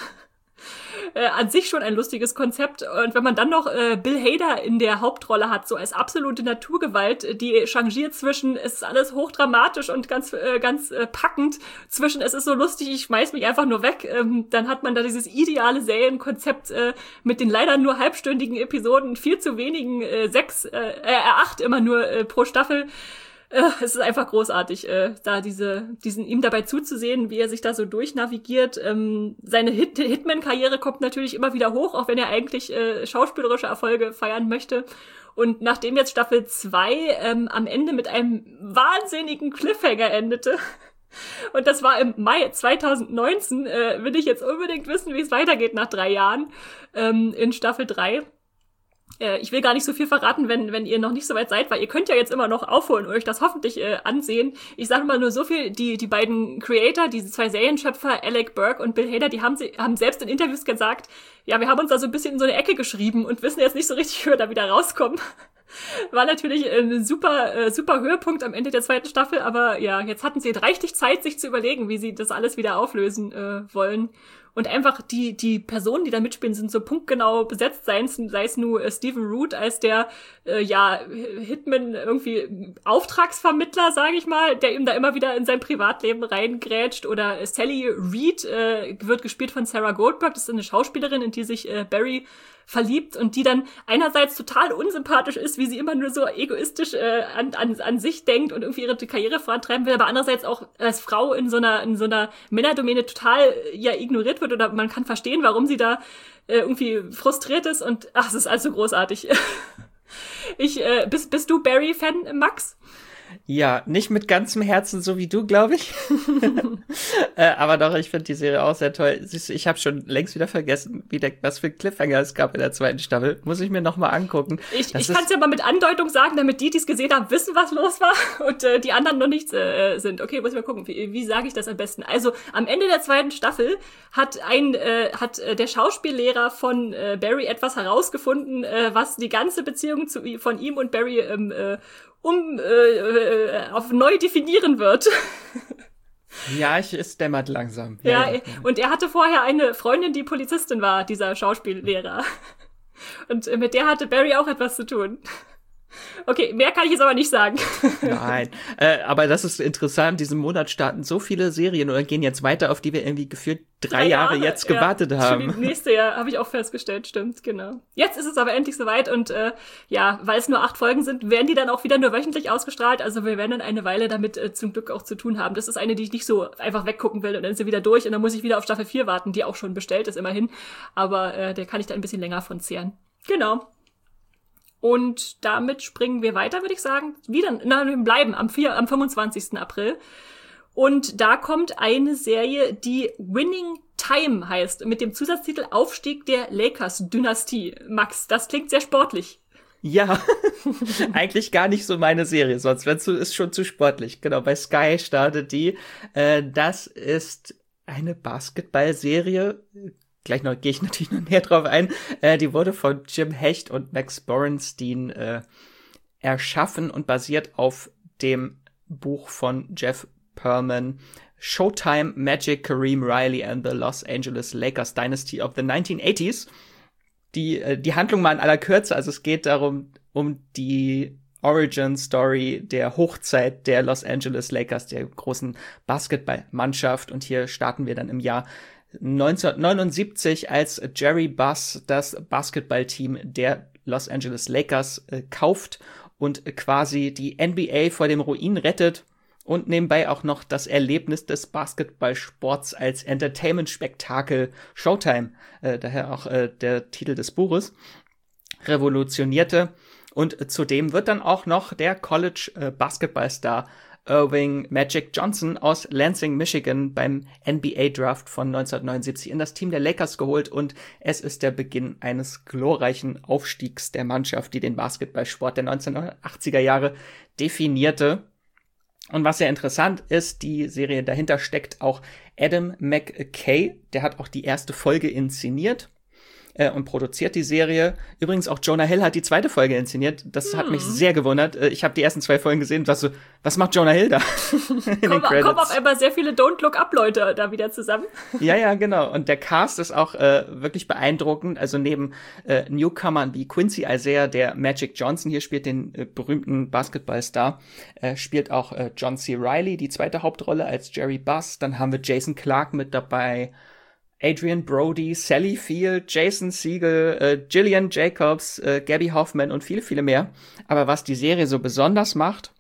Äh, an sich schon ein lustiges Konzept. Und wenn man dann noch äh, Bill Hader in der Hauptrolle hat, so als absolute Naturgewalt, die changiert zwischen, es ist alles hochdramatisch und ganz äh, ganz äh, packend, zwischen, es ist so lustig, ich schmeiß mich einfach nur weg, ähm, dann hat man da dieses ideale Serienkonzept äh, mit den leider nur halbstündigen Episoden, viel zu wenigen, äh, sechs, äh, äh, acht immer nur äh, pro Staffel. Äh, es ist einfach großartig, äh, da diese, diesen ihm dabei zuzusehen, wie er sich da so durchnavigiert. Ähm, seine Hit- Hitman-Karriere kommt natürlich immer wieder hoch, auch wenn er eigentlich äh, schauspielerische Erfolge feiern möchte. Und nachdem jetzt Staffel zwei ähm, am Ende mit einem wahnsinnigen Cliffhanger endete, und das war im Mai zweitausendneunzehn, äh, will ich jetzt unbedingt wissen, wie es weitergeht nach drei Jahren ähm, in Staffel drei. Ich will gar nicht so viel verraten, wenn wenn ihr noch nicht so weit seid, weil ihr könnt ja jetzt immer noch aufholen und euch das hoffentlich äh, ansehen. Ich sage mal nur so viel, die die beiden Creator, diese zwei Serienschöpfer, Alec Burke und Bill Hader, die haben sie haben selbst in Interviews gesagt, ja, wir haben uns da so ein bisschen in so eine Ecke geschrieben und wissen jetzt nicht so richtig, wie wir da wieder rauskommen. War natürlich ein super äh, super Höhepunkt am Ende der zweiten Staffel, aber ja, jetzt hatten sie reichlich Zeit, sich zu überlegen, wie sie das alles wieder auflösen äh, wollen. Und einfach die die Personen, die da mitspielen, sind so punktgenau besetzt, sei es, sei es nur äh, Stephen Root als der äh, ja Hitman irgendwie Auftragsvermittler, sage ich mal, der ihm da immer wieder in sein Privatleben reingrätscht, oder äh, Sally Reed äh, wird gespielt von Sarah Goldberg, das ist eine Schauspielerin, in die sich äh, Barry verliebt und die dann einerseits total unsympathisch ist, wie sie immer nur so egoistisch äh, an, an, an sich denkt und irgendwie ihre Karriere vorantreiben will, aber andererseits auch als Frau in so einer in so einer Männerdomäne total äh, ja ignoriert wird, oder man kann verstehen, warum sie da äh, irgendwie frustriert ist, und ach, es ist alles so großartig. Ich, äh, bist, bist du Barry-Fan, Max? Ja, nicht mit ganzem Herzen, so wie du, glaube ich. äh, aber doch, ich finde die Serie auch sehr toll. Siehst du, ich habe schon längst wieder vergessen, wie der, was für Cliffhanger es gab in der zweiten Staffel. Muss ich mir noch mal angucken. Ich, ich kann es ja mal mit Andeutung sagen, damit die, die es gesehen haben, wissen, was los war und äh, die anderen noch nichts äh, sind. Okay, muss ich mal gucken, wie, wie sage ich das am besten? Also, am Ende der zweiten Staffel hat ein äh, hat äh, der Schauspiellehrer von äh, Barry etwas herausgefunden, äh, was die ganze Beziehung zu, von ihm und Barry ähm, äh, um äh, äh, auf neu definieren wird. Ja, ich, es dämmert langsam. Ja, ja, und er hatte vorher eine Freundin, die Polizistin war, dieser Schauspiellehrer. Und äh, mit der hatte Barry auch etwas zu tun. Okay, mehr kann ich jetzt aber nicht sagen. Nein, äh, aber das ist interessant. Diesen Monat starten so viele Serien oder gehen jetzt weiter, auf die wir irgendwie gefühlt drei, drei Jahre, Jahre jetzt gewartet ja, haben. Für die nächste Jahr habe ich auch festgestellt, stimmt, genau. Jetzt ist es aber endlich soweit und äh, ja, weil es nur acht Folgen sind, werden die dann auch wieder nur wöchentlich ausgestrahlt. Also wir werden dann eine Weile damit äh, zum Glück auch zu tun haben. Das ist eine, die ich nicht so einfach weggucken will und dann ist sie wieder durch und dann muss ich wieder auf Staffel vier warten, die auch schon bestellt ist immerhin. Aber äh, der kann ich da ein bisschen länger von zehren. Genau. Und damit springen wir weiter, würde ich sagen. Wieder, na, wir bleiben am, vier, am fünfundzwanzigsten April. Und da kommt eine Serie, die Winning Time heißt, mit dem Zusatztitel Aufstieg der Lakers-Dynastie. Max, das klingt sehr sportlich. Ja, eigentlich gar nicht so meine Serie, sonst wär's zu, ist schon zu sportlich. Genau, bei Sky startet die. Äh, das ist eine Basketball-Serie. Gleich noch gehe ich natürlich noch näher drauf ein. Äh, die wurde von Jim Hecht und Max Borenstein äh, erschaffen und basiert auf dem Buch von Jeff Perlman, Showtime, Magic, Kareem Riley and the Los Angeles Lakers Dynasty of the nineteen eighties. Die, äh, die Handlung mal in aller Kürze, also es geht darum, um die Origin-Story der Hochzeit der Los Angeles Lakers, der großen Basketballmannschaft. Und hier starten wir dann im Jahr neunzehnhundertneunundsiebzig, als Jerry Buss das Basketballteam der Los Angeles Lakers äh, kauft und äh, quasi die N B A vor dem Ruin rettet und nebenbei auch noch das Erlebnis des Basketballsports als Entertainment-Spektakel Showtime, äh, daher auch äh, der Titel des Buches, revolutionierte. Und äh, zudem wird dann auch noch der College-Basketballstar Irving Magic Johnson aus Lansing, Michigan beim N B A-Draft von neunzehnhundertneunundsiebzig in das Team der Lakers geholt und es ist der Beginn eines glorreichen Aufstiegs der Mannschaft, die den Basketballsport der neunzehnhundertachtziger Jahre definierte. Und was sehr interessant ist, die Serie dahinter steckt auch Adam McKay, der hat auch die erste Folge inszeniert äh, und produziert die Serie. Übrigens auch Jonah Hill hat die zweite Folge inszeniert. Das hm. hat mich sehr gewundert. Ich habe die ersten zwei Folgen gesehen und war so, was macht Jonah Hill da? In Komm, kommen auf einmal sehr viele Don't Look Up Leute da wieder zusammen. Ja, ja, genau. Und der Cast ist auch äh, wirklich beeindruckend. Also neben äh, Newcomern wie Quincy Isaiah, der Magic Johnson hier spielt, den äh, berühmten Basketballstar, äh, spielt auch äh, John C. Reilly die zweite Hauptrolle als Jerry Buss. Dann haben wir Jason Clarke mit dabei, Adrian Brody, Sally Field, Jason Segel, äh, Gillian Jacobs, äh, Gabby Hoffman und viele, viele mehr. Aber was die Serie so besonders macht,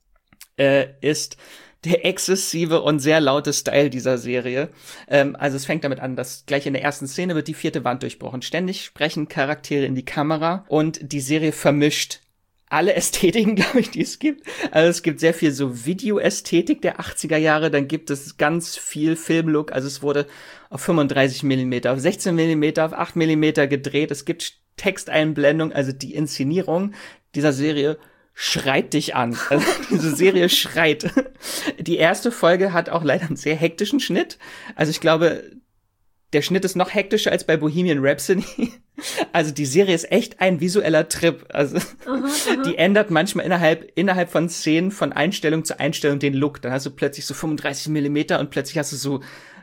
äh, ist der exzessive und sehr laute Style dieser Serie. Ähm, also es fängt damit an, dass gleich in der ersten Szene wird die vierte Wand durchbrochen. Ständig sprechen Charaktere in die Kamera und die Serie vermischt alle Ästhetiken, glaube ich, die es gibt. Also es gibt sehr viel so Videoästhetik der achtziger Jahre, dann gibt es ganz viel Filmlook, also es wurde auf fünfunddreißig Millimeter, auf sechzehn Millimeter, auf acht Millimeter gedreht, es gibt Texteinblendung, also die Inszenierung dieser Serie schreit dich an. Also diese Serie schreit. Die erste Folge hat auch leider einen sehr hektischen Schnitt, also ich glaube, der Schnitt ist noch hektischer als bei Bohemian Rhapsody. Also die Serie ist echt ein visueller Trip. Also uh-huh, uh-huh. Die ändert manchmal innerhalb innerhalb von Szenen von Einstellung zu Einstellung den Look. Dann hast du plötzlich so fünfunddreißig Millimeter und plötzlich hast du so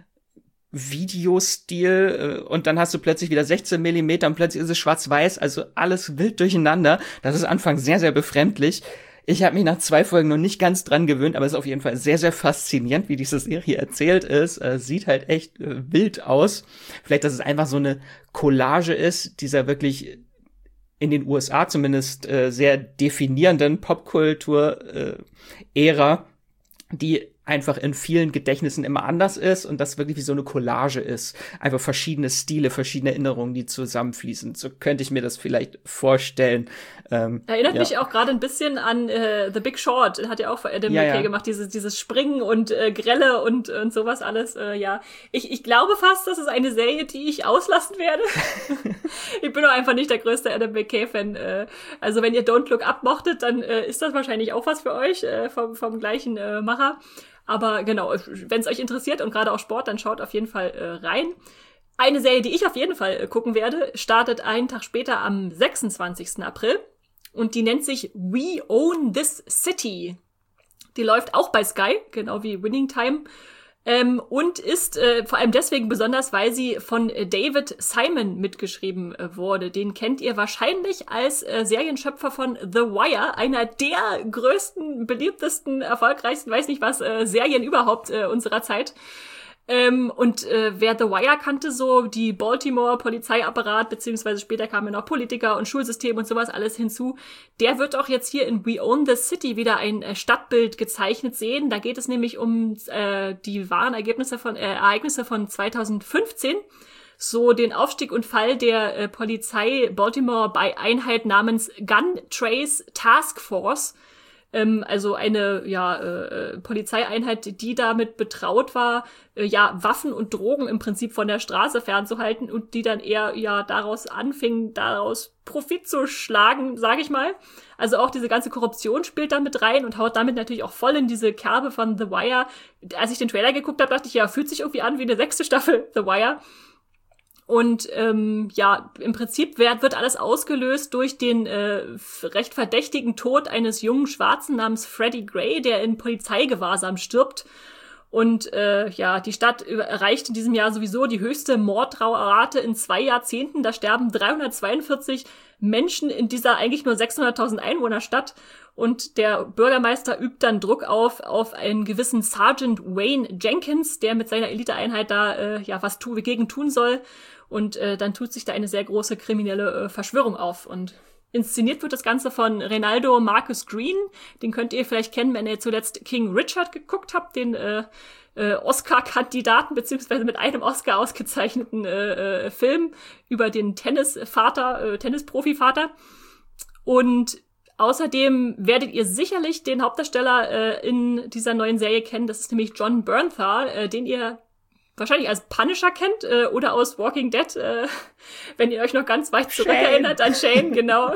Videostil und dann hast du plötzlich wieder sechzehn Millimeter und plötzlich ist es schwarz-weiß. Also alles wild durcheinander. Das ist anfangs sehr, sehr befremdlich. Ich habe mich nach zwei Folgen noch nicht ganz dran gewöhnt, aber es ist auf jeden Fall sehr, sehr faszinierend, wie diese Serie erzählt ist. Äh, sieht halt echt äh, wild aus. Vielleicht, dass es einfach so eine Collage ist, dieser wirklich in den U S A zumindest äh, sehr definierenden Popkultur-Ära, äh, die einfach in vielen Gedächtnissen immer anders ist und das wirklich wie so eine Collage ist. Einfach verschiedene Stile, verschiedene Erinnerungen, die zusammenfließen. So könnte ich mir das vielleicht vorstellen. Ähm, Erinnert ja. mich auch gerade ein bisschen an äh, The Big Short. Hat ja auch Adam ja, McKay ja. gemacht, dieses, dieses Springen und äh, Grelle und, und sowas alles. Äh, ja, ich, ich glaube fast, das ist eine Serie, die ich auslassen werde. Ich bin doch einfach nicht der größte Adam McKay-Fan. Äh, also wenn ihr Don't Look Up mochtet, dann äh, ist das wahrscheinlich auch was für euch äh, vom, vom gleichen äh, Macher. Aber genau, wenn es euch interessiert und gerade auch Sport, dann schaut auf jeden Fall äh, rein. Eine Serie, die ich auf jeden Fall äh, gucken werde, startet einen Tag später am sechsundzwanzigsten April. Und die nennt sich We Own This City. Die läuft auch bei Sky, genau wie Winning Time. Ähm, und ist äh, vor allem deswegen besonders, weil sie von äh, David Simon mitgeschrieben äh, wurde. Den kennt ihr wahrscheinlich als äh, Serienschöpfer von The Wire, einer der größten, beliebtesten, erfolgreichsten, weiß nicht was, äh, Serien überhaupt äh, unserer Zeit. Ähm, und äh, wer The Wire kannte, so die Baltimore Polizeiapparat, beziehungsweise später kamen noch Politiker und Schulsystem und sowas alles hinzu, der wird auch jetzt hier in We Own the City wieder ein äh, Stadtbild gezeichnet sehen. Da geht es nämlich um äh, die wahren Ergebnisse von, äh, Ereignisse von zweitausendfünfzehn, so den Aufstieg und Fall der äh, Polizei Baltimore bei Einheit namens Gun Trace Task Force. Ähm, also eine ja äh, Polizeieinheit, die damit betraut war, äh, ja Waffen und Drogen im Prinzip von der Straße fernzuhalten und die dann eher ja daraus anfing, daraus Profit zu schlagen, sage ich mal. Also auch diese ganze Korruption spielt da mit rein und haut damit natürlich auch voll in diese Kerbe von The Wire. Als ich den Trailer geguckt habe, dachte ich, ja, fühlt sich irgendwie an wie eine sechste Staffel The Wire. Und ähm, ja, im Prinzip wird, wird alles ausgelöst durch den äh, recht verdächtigen Tod eines jungen Schwarzen namens Freddie Gray, der in Polizeigewahrsam stirbt. Und äh, ja, die Stadt erreicht in diesem Jahr sowieso die höchste Mordrate in zwei Jahrzehnten. Da sterben dreihundertzweiundvierzig Menschen in dieser eigentlich nur sechshunderttausend Einwohnerstadt. Und der Bürgermeister übt dann Druck auf auf einen gewissen Sergeant Wayne Jenkins, der mit seiner Eliteeinheit da äh, ja was tu- gegen tun soll. Und äh, dann tut sich da eine sehr große kriminelle äh, Verschwörung auf. Und inszeniert wird das Ganze von Reynaldo Marcus Green. Den könnt ihr vielleicht kennen, wenn ihr zuletzt King Richard geguckt habt, den äh, äh, Oscar-Kandidaten, beziehungsweise mit einem Oscar ausgezeichneten äh, äh, Film über den Tennisvater, äh, Tennisprofivater. Und außerdem werdet ihr sicherlich den Hauptdarsteller äh, in dieser neuen Serie kennen. Das ist nämlich John Bernthal, äh, den ihr wahrscheinlich als Punisher kennt äh, oder aus Walking Dead, äh, wenn ihr euch noch ganz weit zurückerinnert an Shane, genau.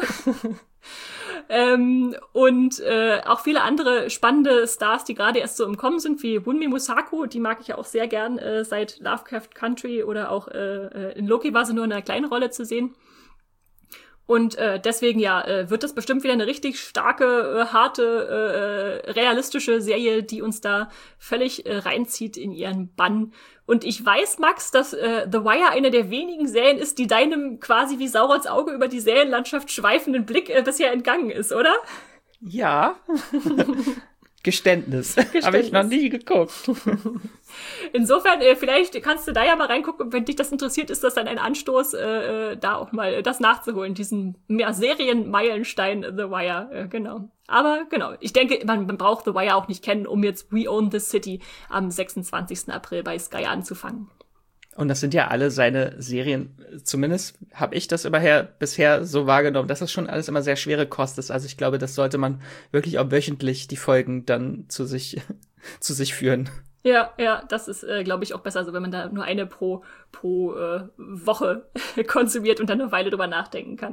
ähm, und äh, auch viele andere spannende Stars, die gerade erst so im Kommen sind, wie Wunmi Mosaku, die mag ich ja auch sehr gern äh, seit Lovecraft Country oder auch äh, in Loki war sie nur in einer kleinen Rolle zu sehen. Und äh, deswegen, ja, äh, wird das bestimmt wieder eine richtig starke, äh, harte, äh, realistische Serie, die uns da völlig äh, reinzieht in ihren Bann. Und ich weiß, Max, dass äh, The Wire eine der wenigen Serien ist, die deinem quasi wie Saurons Auge über die Serienlandschaft schweifenden Blick äh, bisher entgangen ist, oder? Ja. Geständnis. Geständnis. Habe ich noch nie geguckt. Insofern, äh, vielleicht kannst du da ja mal reingucken, und wenn dich das interessiert, ist das dann ein Anstoß, äh, da auch mal äh, das nachzuholen, diesen ja, Serienmeilenstein The Wire, äh, genau. Aber genau, ich denke, man, man braucht The Wire auch nicht kennen, um jetzt We Own This City am sechsundzwanzigsten April bei Sky anzufangen. Und das sind ja alle seine Serien, zumindest habe ich das immerher bisher so wahrgenommen, dass das schon alles immer sehr schwere Kost ist. Also ich glaube, das sollte man wirklich auch wöchentlich die Folgen dann zu sich, zu sich führen. Ja, ja, das ist, äh, glaube ich, auch besser, so wenn man da nur eine pro, pro äh, Woche konsumiert und dann eine Weile drüber nachdenken kann.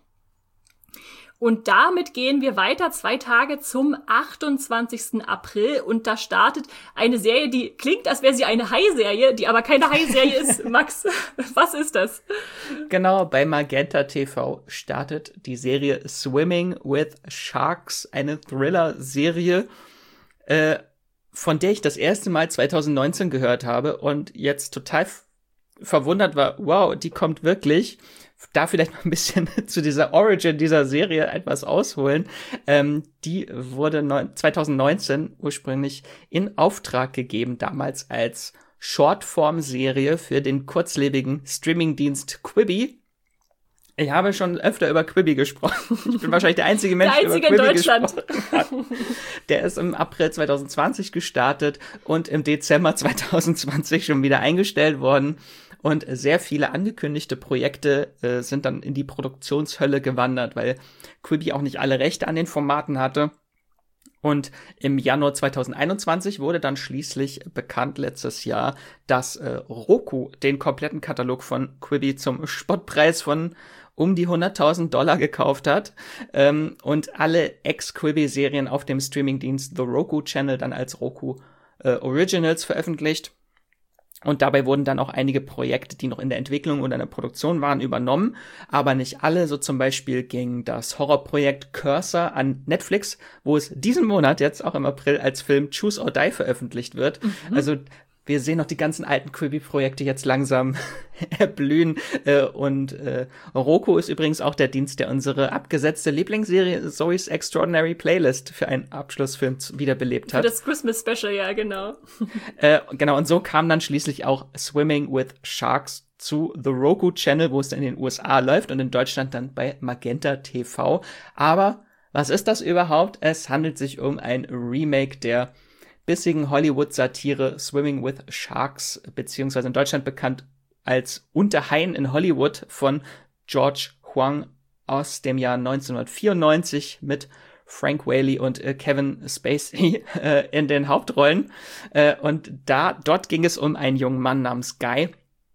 Und damit gehen wir weiter zwei Tage zum achtundzwanzigsten April und da startet eine Serie, die klingt, als wäre sie eine Hai-Serie, die aber keine Hai-Serie ist. Max, was ist das? Genau, bei Magenta T V startet die Serie Swimming with Sharks, eine Thriller-Serie, äh, von der ich das erste Mal zweitausendneunzehn gehört habe und jetzt total f- verwundert war, wow, die kommt wirklich. Da vielleicht noch ein bisschen zu dieser Origin dieser Serie etwas ausholen. Ähm, die wurde neun- zweitausendneunzehn ursprünglich in Auftrag gegeben, damals als Shortform-Serie für den kurzlebigen Streamingdienst Quibi. Ich habe schon öfter über Quibi gesprochen. Ich bin wahrscheinlich der einzige Mensch, der einzige der über Quibi in Deutschland gesprochen hat. Der ist im April zwanzig zwanzig gestartet und im Dezember zwanzig zwanzig schon wieder eingestellt worden. Und sehr viele angekündigte Projekte äh, sind dann in die Produktionshölle gewandert, weil Quibi auch nicht alle Rechte an den Formaten hatte. Und im Januar zwanzig einundzwanzig wurde dann schließlich bekannt letztes Jahr, dass äh, Roku den kompletten Katalog von Quibi zum Spottpreis von um die hunderttausend Dollar gekauft hat ähm, und alle Ex-Quibi-Serien auf dem Streamingdienst The Roku Channel dann als Roku äh, Originals veröffentlicht. Und dabei wurden dann auch einige Projekte, die noch in der Entwicklung oder in der Produktion waren, übernommen. Aber nicht alle. So zum Beispiel ging das Horrorprojekt Cursor an Netflix, wo es diesen Monat jetzt auch im April als Film Choose or Die veröffentlicht wird. Mhm. Also wir sehen noch die ganzen alten Quibi-Projekte jetzt langsam erblühen. Äh, und äh, Roku ist übrigens auch der Dienst, der unsere abgesetzte Lieblingsserie Zoe's Extraordinary Playlist für einen Abschlussfilm wiederbelebt hat. Für das Christmas Special, ja, genau. äh, genau, und so kam dann schließlich auch Swimming with Sharks zu The Roku Channel, wo es dann in den U S A läuft und in Deutschland dann bei Magenta T V. Aber was ist das überhaupt? Es handelt sich um ein Remake der bissigen Hollywood-Satire Swimming with Sharks, beziehungsweise in Deutschland bekannt als Unterhaien in Hollywood von George Huang aus dem Jahr neunzehnhundertvierundneunzig mit Frank Whaley und äh, Kevin Spacey äh, in den Hauptrollen. Äh, und da dort ging es um einen jungen Mann namens Guy,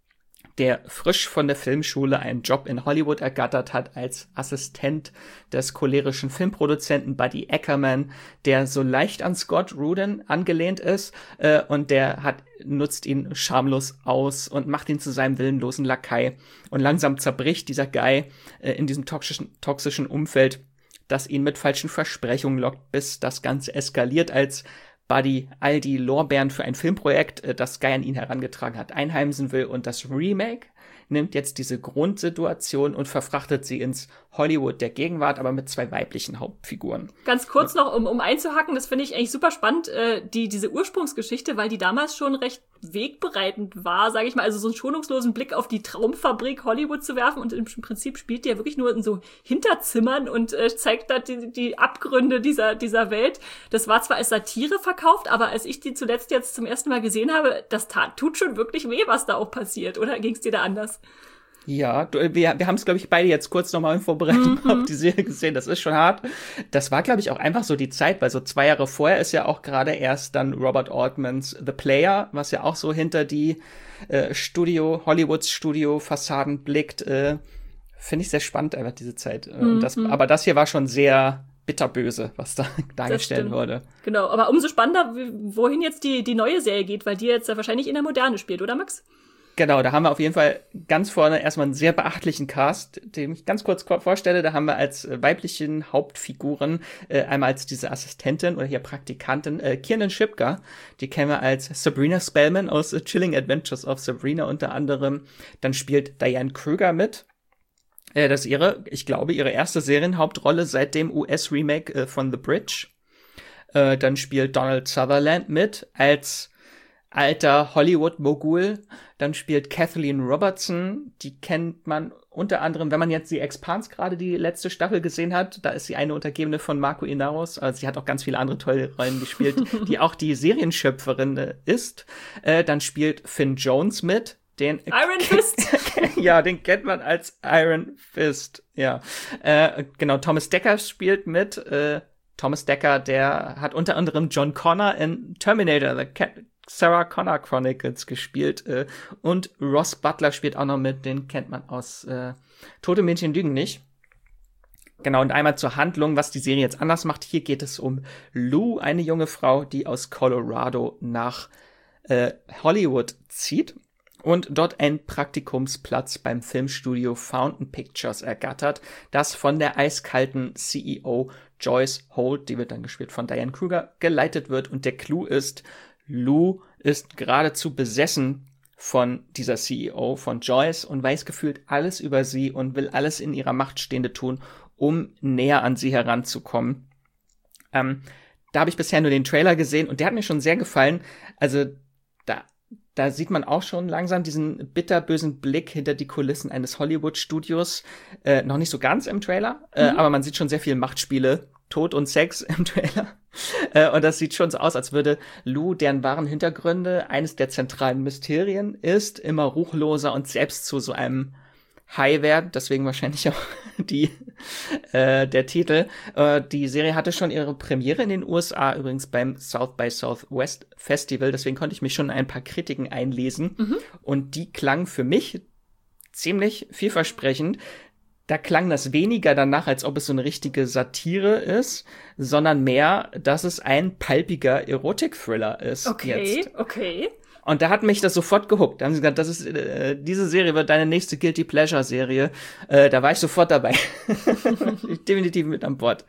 der frisch von der Filmschule einen Job in Hollywood ergattert hat als Assistent des cholerischen Filmproduzenten Buddy Ackerman, der so leicht an Scott Rudin angelehnt ist, äh, und der hat nutzt ihn schamlos aus und macht ihn zu seinem willenlosen Lakai. Und langsam zerbricht dieser Guy äh, in diesem toxischen, toxischen Umfeld, das ihn mit falschen Versprechungen lockt, bis das Ganze eskaliert, als Buddy all die Lorbeeren für ein Filmprojekt, äh, das Guy an ihn herangetragen hat, einheimsen will. Und das Remake nimmt jetzt diese Grundsituation und verfrachtet sie ins Hollywood der Gegenwart, aber mit zwei weiblichen Hauptfiguren. Ganz kurz noch, um, um einzuhacken, das finde ich eigentlich super spannend, äh, die diese Ursprungsgeschichte, weil die damals schon recht wegbereitend war, sage ich mal, also so einen schonungslosen Blick auf die Traumfabrik Hollywood zu werfen, und im Prinzip spielt die ja wirklich nur in so Hinterzimmern und äh, zeigt da die, die Abgründe dieser dieser Welt. Das war zwar als Satire verkauft, aber als ich die zuletzt jetzt zum ersten Mal gesehen habe, das tat, tut schon wirklich weh, was da auch passiert, oder ging es dir da anders? Ja, du, wir, wir haben es, glaube ich, beide jetzt kurz nochmal in Vorbereitung mhm. auf die Serie gesehen. Das ist schon hart. Das war, glaube ich, auch einfach so die Zeit, weil so zwei Jahre vorher ist ja auch gerade erst dann Robert Altmans The Player, was ja auch so hinter die äh, Studio, Hollywoods Studio-Fassaden blickt. Äh, Finde ich sehr spannend, einfach diese Zeit. Mhm. Und das, aber das hier war schon sehr bitterböse, was da dargestellt wurde. Genau, aber umso spannender, wohin jetzt die, die neue Serie geht, weil die jetzt ja wahrscheinlich in der Moderne spielt, oder Max? Genau, da haben wir auf jeden Fall ganz vorne erstmal einen sehr beachtlichen Cast, den ich ganz kurz vorstelle. Da haben wir als äh, weiblichen Hauptfiguren äh, einmal als diese Assistentin oder hier Praktikantin äh, Kiernan Shipka. Die kennen wir als Sabrina Spellman aus The Chilling Adventures of Sabrina unter anderem. Dann spielt Diane Kruger mit. Äh, das ist ihre, ich glaube, ihre erste Serienhauptrolle seit dem U S-Remake äh, von The Bridge. Äh, dann spielt Donald Sutherland mit als alter Hollywood-Mogul. Dann spielt Kathleen Robertson, die kennt man unter anderem, wenn man jetzt die Expanse gerade die letzte Staffel gesehen hat, da ist sie eine Untergebene von Marco Inaros, also sie hat auch ganz viele andere tolle Rollen gespielt, die auch die Serienschöpferin äh, ist. Äh, dann spielt Finn Jones mit, den Iron Fist. Ja, den kennt man als Iron Fist, ja. Äh, genau, Thomas Dekker spielt mit, äh, Thomas Dekker, der hat unter anderem John Connor in Terminator, The Cat Sarah Connor Chronicles gespielt, äh, und Ross Butler spielt auch noch mit, den kennt man aus äh, Tote Mädchen lügen nicht. Genau, und einmal zur Handlung, was die Serie jetzt anders macht. Hier geht es um Lou, eine junge Frau, die aus Colorado nach äh, Hollywood zieht und dort einen Praktikumsplatz beim Filmstudio Fountain Pictures ergattert, das von der eiskalten C E O Joyce Holt, die wird dann gespielt von Diane Kruger, geleitet wird. Und der Clou ist, Lou ist geradezu besessen von dieser C E O, von Joyce, und weiß gefühlt alles über sie und will alles in ihrer Macht Stehende tun, um näher an sie heranzukommen. Ähm, da habe ich bisher nur den Trailer gesehen und der hat mir schon sehr gefallen. Also da, da sieht man auch schon langsam diesen bitterbösen Blick hinter die Kulissen eines Hollywood-Studios. Äh, noch nicht so ganz im Trailer, äh, mhm. aber man sieht schon sehr viel Machtspiele, Tod und Sex im Trailer. Äh, und das sieht schon so aus, als würde Lou, deren wahren Hintergründe eines der zentralen Mysterien ist, immer ruchloser und selbst zu so einem Hai werden. Deswegen wahrscheinlich auch die äh, der Titel. Äh, die Serie hatte schon ihre Premiere in den U S A, übrigens beim South by Southwest Festival. Deswegen konnte ich mich schon in ein paar Kritiken einlesen. Mhm. Und die klangen für mich ziemlich vielversprechend. Da klang das weniger danach, als ob es so eine richtige Satire ist, sondern mehr, dass es ein palpiger Erotik-Thriller ist. Okay, jetzt. okay. Und da hat mich das sofort gehuckt. Da haben sie gesagt, das ist, äh, diese Serie wird deine nächste Guilty Pleasure Serie. Äh, da war ich sofort dabei. Definitiv mit an Bord.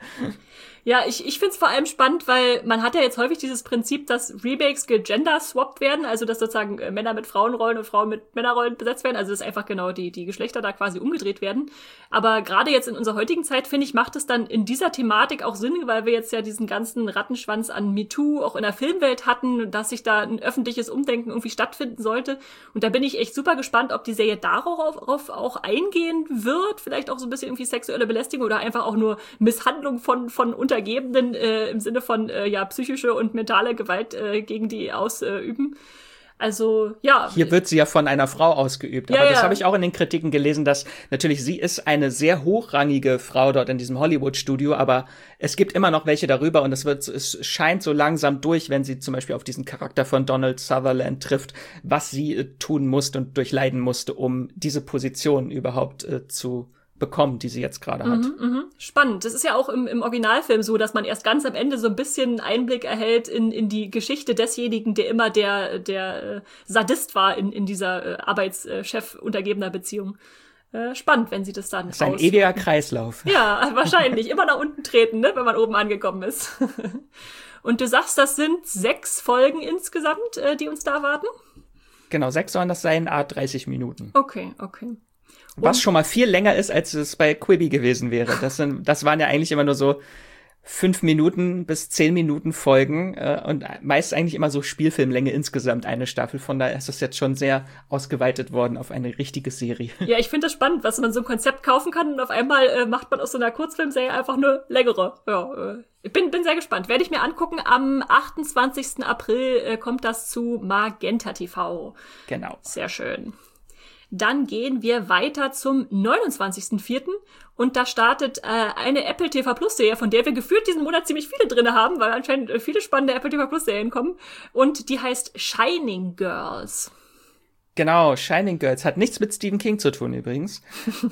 Ja, ich, ich find's vor allem spannend, weil man hat ja jetzt häufig dieses Prinzip, dass Remakes gegender-swapped werden, also dass sozusagen äh, Männer mit Frauenrollen und Frauen mit Männerrollen besetzt werden, also dass einfach genau die, die Geschlechter da quasi umgedreht werden. Aber gerade jetzt in unserer heutigen Zeit, finde ich, macht es dann in dieser Thematik auch Sinn, weil wir jetzt ja diesen ganzen Rattenschwanz an MeToo auch in der Filmwelt hatten, dass sich da ein öffentliches Umdenken irgendwie stattfinden sollte. Und da bin ich echt super gespannt, ob die Serie darauf auch eingehen wird, vielleicht auch so ein bisschen irgendwie sexuelle Belästigung oder einfach auch nur Misshandlung von, von Untergebenen äh, im Sinne von äh, ja psychische und mentale Gewalt äh, gegen die ausüben. Also, ja. Hier wird sie ja von einer Frau ausgeübt. Aber ja, das ja. habe ich auch in den Kritiken gelesen, dass natürlich sie ist eine sehr hochrangige Frau dort in diesem Hollywood-Studio, aber es gibt immer noch welche darüber und es wird, es scheint so langsam durch, wenn sie zum Beispiel auf diesen Charakter von Donald Sutherland trifft, was sie äh, tun musste und durchleiden musste, um diese Position überhaupt äh, zu bekommen, die sie jetzt gerade hat. Mhm, mhm. Spannend. Das ist ja auch im, im Originalfilm so, dass man erst ganz am Ende so ein bisschen Einblick erhält in, in die Geschichte desjenigen, der immer der, der äh, Sadist war in, in dieser äh, Arbeitschef-untergebener Beziehung. Äh, spannend, wenn sie das dann Das ist ein aus- ewiger Kreislauf. Ja, wahrscheinlich. Immer nach unten treten, ne, wenn man oben angekommen ist. Und du sagst, das sind sechs Folgen insgesamt, äh, die uns da erwarten? Genau, sechs sollen das sein, a dreißig Minuten. Okay, okay. Was Und? schon mal viel länger ist, als es bei Quibi gewesen wäre. Das sind, das waren ja eigentlich immer nur so fünf Minuten bis zehn Minuten Folgen äh, und meist eigentlich immer so Spielfilmlänge insgesamt eine Staffel. Von daher ist das jetzt schon sehr ausgeweitet worden auf eine richtige Serie. Ja, ich finde das spannend, was man so ein Konzept kaufen kann und auf einmal äh, macht man aus so einer Kurzfilmserie einfach eine längere. Ja, äh, ich bin, bin sehr gespannt. Werde ich mir angucken. Am achtundzwanzigsten April äh, kommt das zu Magenta T V. Genau. Sehr schön. Dann gehen wir weiter zum neunundzwanzigsten vierten und da startet äh, eine Apple T V Plus Serie, von der wir gefühlt diesen Monat ziemlich viele drinne haben, weil anscheinend äh, viele spannende Apple T V Plus Serien kommen. Und die heißt Shining Girls. Genau, Shining Girls. Hat nichts mit Stephen King zu tun übrigens.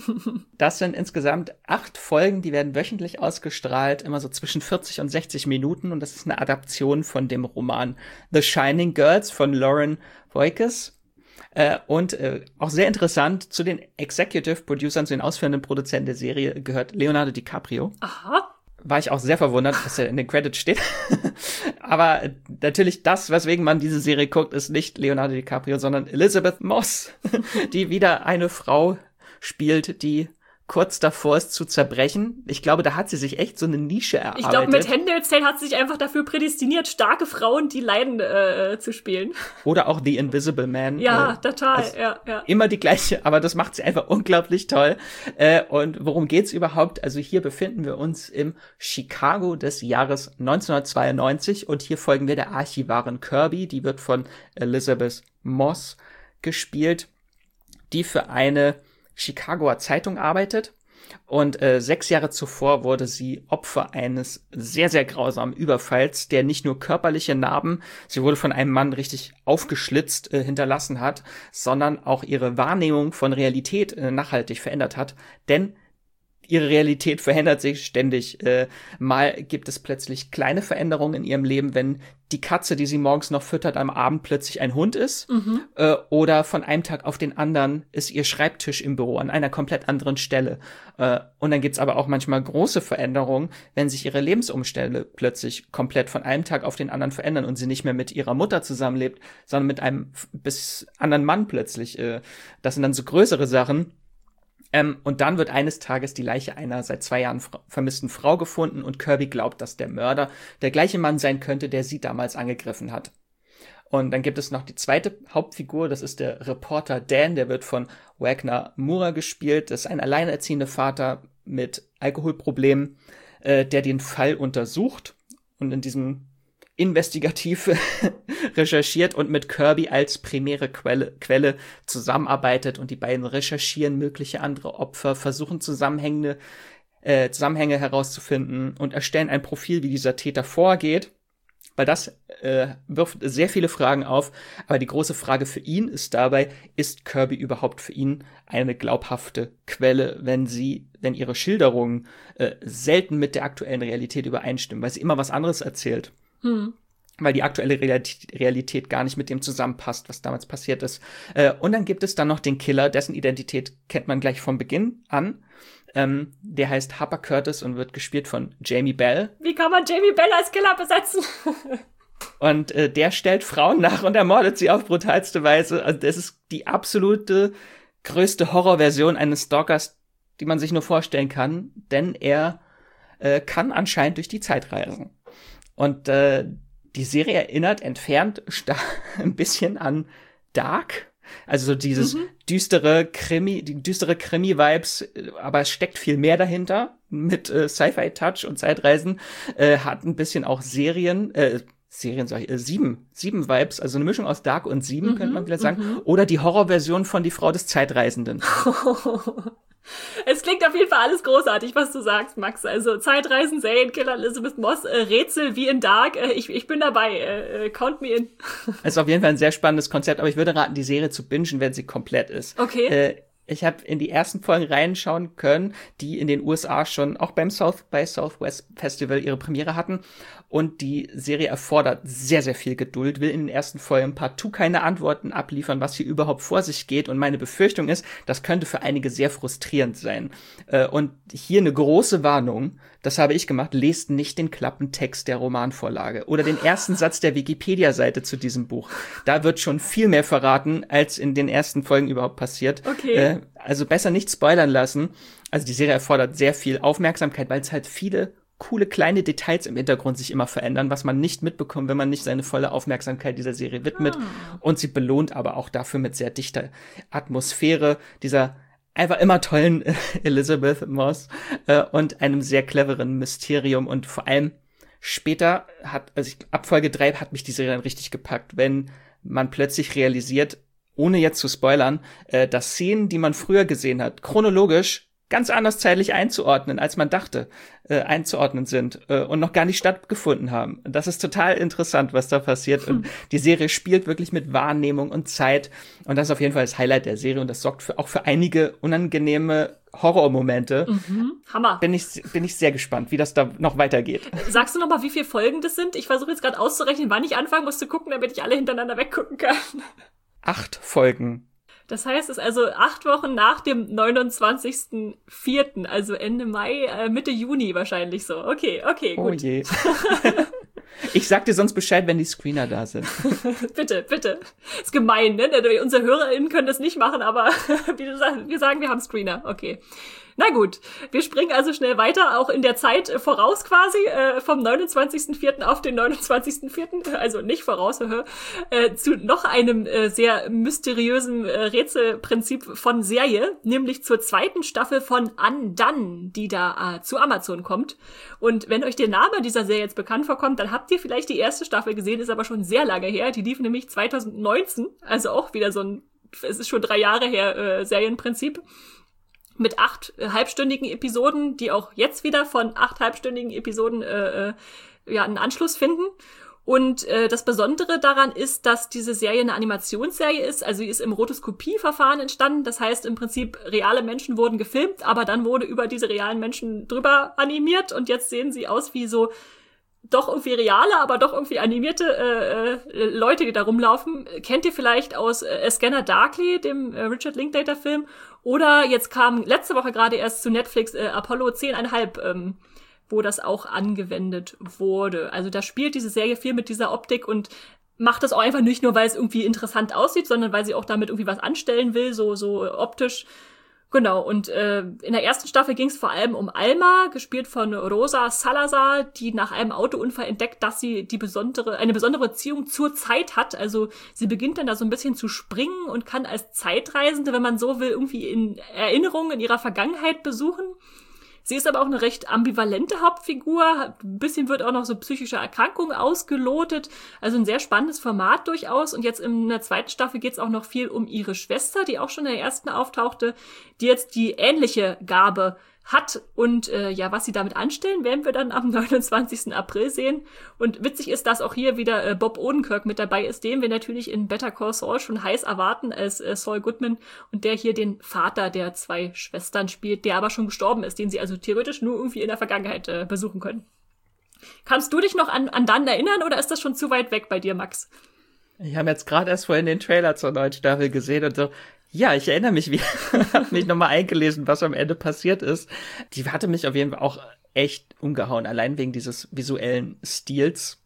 Das sind insgesamt acht Folgen, die werden wöchentlich ausgestrahlt, immer so zwischen vierzig und sechzig Minuten. Und das ist eine Adaption von dem Roman The Shining Girls von Lauren Voikes. Äh, und äh, auch sehr interessant, zu den Executive Producern, zu den ausführenden Produzenten der Serie gehört Leonardo DiCaprio. Aha. War ich auch sehr verwundert, dass er in den Credits steht. Aber äh, natürlich das, weswegen man diese Serie guckt, ist nicht Leonardo DiCaprio, sondern Elizabeth Moss, die wieder eine Frau spielt, die kurz davor ist zu zerbrechen. Ich glaube, da hat sie sich echt so eine Nische erarbeitet. Ich glaube, mit Handmaid's Tale hat sie sich einfach dafür prädestiniert, starke Frauen, die leiden, äh, zu spielen. Oder auch The Invisible Man. Ja, äh, total, ja, ja. Immer die gleiche, aber das macht sie einfach unglaublich toll. Äh, und worum geht's überhaupt? Also hier befinden wir uns im Chicago des Jahres neunzehnhundertzweiundneunzig und hier folgen wir der Archivarin Kirby, die wird von Elizabeth Moss gespielt, die für eine Chicagoer Zeitung arbeitet und äh, sechs Jahre zuvor wurde sie Opfer eines sehr, sehr grausamen Überfalls, der nicht nur körperliche Narben, sie wurde von einem Mann richtig aufgeschlitzt äh, hinterlassen hat, sondern auch ihre Wahrnehmung von Realität äh, nachhaltig verändert hat, denn ihre Realität verändert sich ständig. Äh, mal gibt es plötzlich kleine Veränderungen in ihrem Leben, wenn die Katze, die sie morgens noch füttert, am Abend plötzlich ein Hund ist. Mhm. Äh, oder von einem Tag auf den anderen ist ihr Schreibtisch im Büro an einer komplett anderen Stelle. Äh, und dann gibt's aber auch manchmal große Veränderungen, wenn sich ihre Lebensumstände plötzlich komplett von einem Tag auf den anderen verändern und sie nicht mehr mit ihrer Mutter zusammenlebt, sondern mit einem bis anderen Mann plötzlich. Äh, das sind dann so größere Sachen. Ähm, und dann wird eines Tages die Leiche einer seit zwei Jahren fra- vermissten Frau gefunden und Kirby glaubt, dass der Mörder der gleiche Mann sein könnte, der sie damals angegriffen hat. Und dann gibt es noch die zweite Hauptfigur, das ist der Reporter Dan, der wird von Wagner Moura gespielt. Das ist ein alleinerziehender Vater mit Alkoholproblemen, äh, der den Fall untersucht und in diesem investigativ recherchiert und mit Kirby als primäre Quelle, Quelle zusammenarbeitet und die beiden recherchieren mögliche andere Opfer, versuchen Zusammenhänge, äh, Zusammenhänge herauszufinden und erstellen ein Profil, wie dieser Täter vorgeht. Weil das äh, wirft sehr viele Fragen auf. Aber die große Frage für ihn ist dabei, ist Kirby überhaupt für ihn eine glaubhafte Quelle, wenn sie, wenn ihre Schilderungen äh, selten mit der aktuellen Realität übereinstimmen, weil sie immer was anderes erzählt. Hm. Weil die aktuelle Realität gar nicht mit dem zusammenpasst, was damals passiert ist. Äh, und dann gibt es dann noch den Killer, dessen Identität kennt man gleich von Beginn an. Ähm, der heißt Harper Curtis und wird gespielt von Jamie Bell. Wie kann man Jamie Bell als Killer besetzen? Und äh, der stellt Frauen nach und ermordet sie auf brutalste Weise. Also das ist die absolute größte Horrorversion eines Stalkers, die man sich nur vorstellen kann. Denn er äh, kann anscheinend durch die Zeit reisen. Und äh, die Serie erinnert entfernt ein bisschen an Dark. Also so dieses mhm. düstere Krimi, die düstere Krimi-Vibes, aber es steckt viel mehr dahinter mit äh, Sci-Fi-Touch und Zeitreisen. Äh, hat ein bisschen auch Serien, äh, Serien sag ich, äh, sieben, sieben Vibes, also eine Mischung aus Dark und sieben, mhm. könnte man vielleicht sagen. Mhm. Oder die Horrorversion von Die Frau des Zeitreisenden. Es klingt auf jeden Fall alles großartig, was du sagst, Max. Also Zeitreisen, Serienkiller, Elizabeth Moss, äh, Rätsel wie in Dark. Äh, ich, ich bin dabei. Äh, count me in. Es ist auf jeden Fall ein sehr spannendes Konzept, aber ich würde raten, die Serie zu bingen, wenn sie komplett ist. Okay. Äh, ich habe in die ersten Folgen reinschauen können, die in den U S A schon auch beim South by Southwest Festival ihre Premiere hatten. Und die Serie erfordert sehr, sehr viel Geduld, will in den ersten Folgen partout keine Antworten abliefern, was hier überhaupt vor sich geht. Und meine Befürchtung ist, das könnte für einige sehr frustrierend sein. Und hier eine große Warnung, das habe ich gemacht, lest nicht den Klappentext der Romanvorlage oder den ersten Satz der Wikipedia-Seite zu diesem Buch. Da wird schon viel mehr verraten, als in den ersten Folgen überhaupt passiert. Okay. Also besser nicht spoilern lassen. Also die Serie erfordert sehr viel Aufmerksamkeit, weil es halt viele coole kleine Details im Hintergrund sich immer verändern, was man nicht mitbekommt, wenn man nicht seine volle Aufmerksamkeit dieser Serie widmet. Ah. Und sie belohnt aber auch dafür mit sehr dichter Atmosphäre, dieser einfach immer tollen Elizabeth Moss äh, und einem sehr cleveren Mysterium. Und vor allem später hat, also ich, ab Folge drei hat mich die Serie dann richtig gepackt, wenn man plötzlich realisiert, ohne jetzt zu spoilern, äh, dass Szenen, die man früher gesehen hat, chronologisch ganz anders zeitlich einzuordnen, als man dachte, äh, einzuordnen sind äh, und noch gar nicht stattgefunden haben. Das ist total interessant, was da passiert. Und die Serie spielt wirklich mit Wahrnehmung und Zeit. Und das ist auf jeden Fall das Highlight der Serie. Und das sorgt für, auch für einige unangenehme Horrormomente. Mhm. Hammer. Bin ich, bin ich sehr gespannt, wie das da noch weitergeht. Sagst du noch mal, wie viele Folgen das sind? Ich versuche jetzt gerade auszurechnen, wann ich anfangen muss zu gucken, damit ich alle hintereinander weggucken kann. Acht Folgen. Das heißt, es ist also acht Wochen nach dem neunundzwanzigsten vierten, also Ende Mai, äh, Mitte Juni wahrscheinlich so. Okay, okay, gut. Oh je. Ich sag dir sonst Bescheid, wenn die Screener da sind. Bitte, bitte. Ist gemein, ne? Unsere HörerInnen können das nicht machen, aber wie du sagst, wir sagen, wir haben Screener. Okay. Na gut, wir springen also schnell weiter, auch in der Zeit äh, voraus quasi, äh, vom neunundzwanzigsten vierten auf den neunundzwanzigsten vierten, also nicht voraus, äh, zu noch einem äh, sehr mysteriösen äh, Rätselprinzip von Serie, nämlich zur zweiten Staffel von Undone, die da äh, zu Amazon kommt. Und wenn euch der Name dieser Serie jetzt bekannt vorkommt, dann habt ihr vielleicht die erste Staffel gesehen, ist aber schon sehr lange her. Die lief nämlich zwanzig neunzehn, also auch wieder so ein, es ist schon drei Jahre her, äh, Serienprinzip. Mit acht äh, halbstündigen Episoden, die auch jetzt wieder von acht halbstündigen Episoden äh, äh, ja einen Anschluss finden. Und äh, das Besondere daran ist, dass diese Serie eine Animationsserie ist. Also sie ist im Rotoskopieverfahren entstanden. Das heißt im Prinzip, reale Menschen wurden gefilmt, aber dann wurde über diese realen Menschen drüber animiert. Und jetzt sehen sie aus wie so doch irgendwie reale, aber doch irgendwie animierte äh, äh, Leute, die da rumlaufen. Kennt ihr vielleicht aus äh, A Scanner Darkly, dem äh, Richard Linklater-Film? Oder jetzt kam letzte Woche gerade erst zu Netflix äh, Apollo zehn Komma fünf, ähm, wo das auch angewendet wurde. Also da spielt diese Serie viel mit dieser Optik und macht das auch einfach nicht nur, weil es irgendwie interessant aussieht, sondern weil sie auch damit irgendwie was anstellen will, so so optisch. Genau, und äh, in der ersten Staffel ging es vor allem um Alma, gespielt von Rosa Salazar, die nach einem Autounfall entdeckt, dass sie die besondere, eine besondere Beziehung zur Zeit hat. Also sie beginnt dann da so ein bisschen zu springen und kann als Zeitreisende, wenn man so will, irgendwie in Erinnerungen in ihrer Vergangenheit besuchen. Sie ist aber auch eine recht ambivalente Hauptfigur. Ein bisschen wird auch noch so psychische Erkrankungen ausgelotet. Also ein sehr spannendes Format durchaus. Und jetzt in der zweiten Staffel geht es auch noch viel um ihre Schwester, die auch schon in der ersten auftauchte, die jetzt die ähnliche Gabe hat. Und äh, ja, was sie damit anstellen, werden wir dann am neunundzwanzigsten April sehen. Und witzig ist, dass auch hier wieder äh, Bob Odenkirk mit dabei ist, den wir natürlich in Better Call Saul schon heiß erwarten als äh, Saul Goodman. Und der hier den Vater der zwei Schwestern spielt, der aber schon gestorben ist, den sie also theoretisch nur irgendwie in der Vergangenheit äh, besuchen können. Kannst du dich noch an, an dann erinnern oder ist das schon zu weit weg bei dir, Max? Ich habe jetzt gerade erst vorhin den Trailer zur neuen Staffel gesehen und so, ja, ich erinnere mich, wie habe mich nochmal eingelesen, was am Ende passiert ist. Die hatte mich auf jeden Fall auch echt umgehauen, allein wegen dieses visuellen Stils.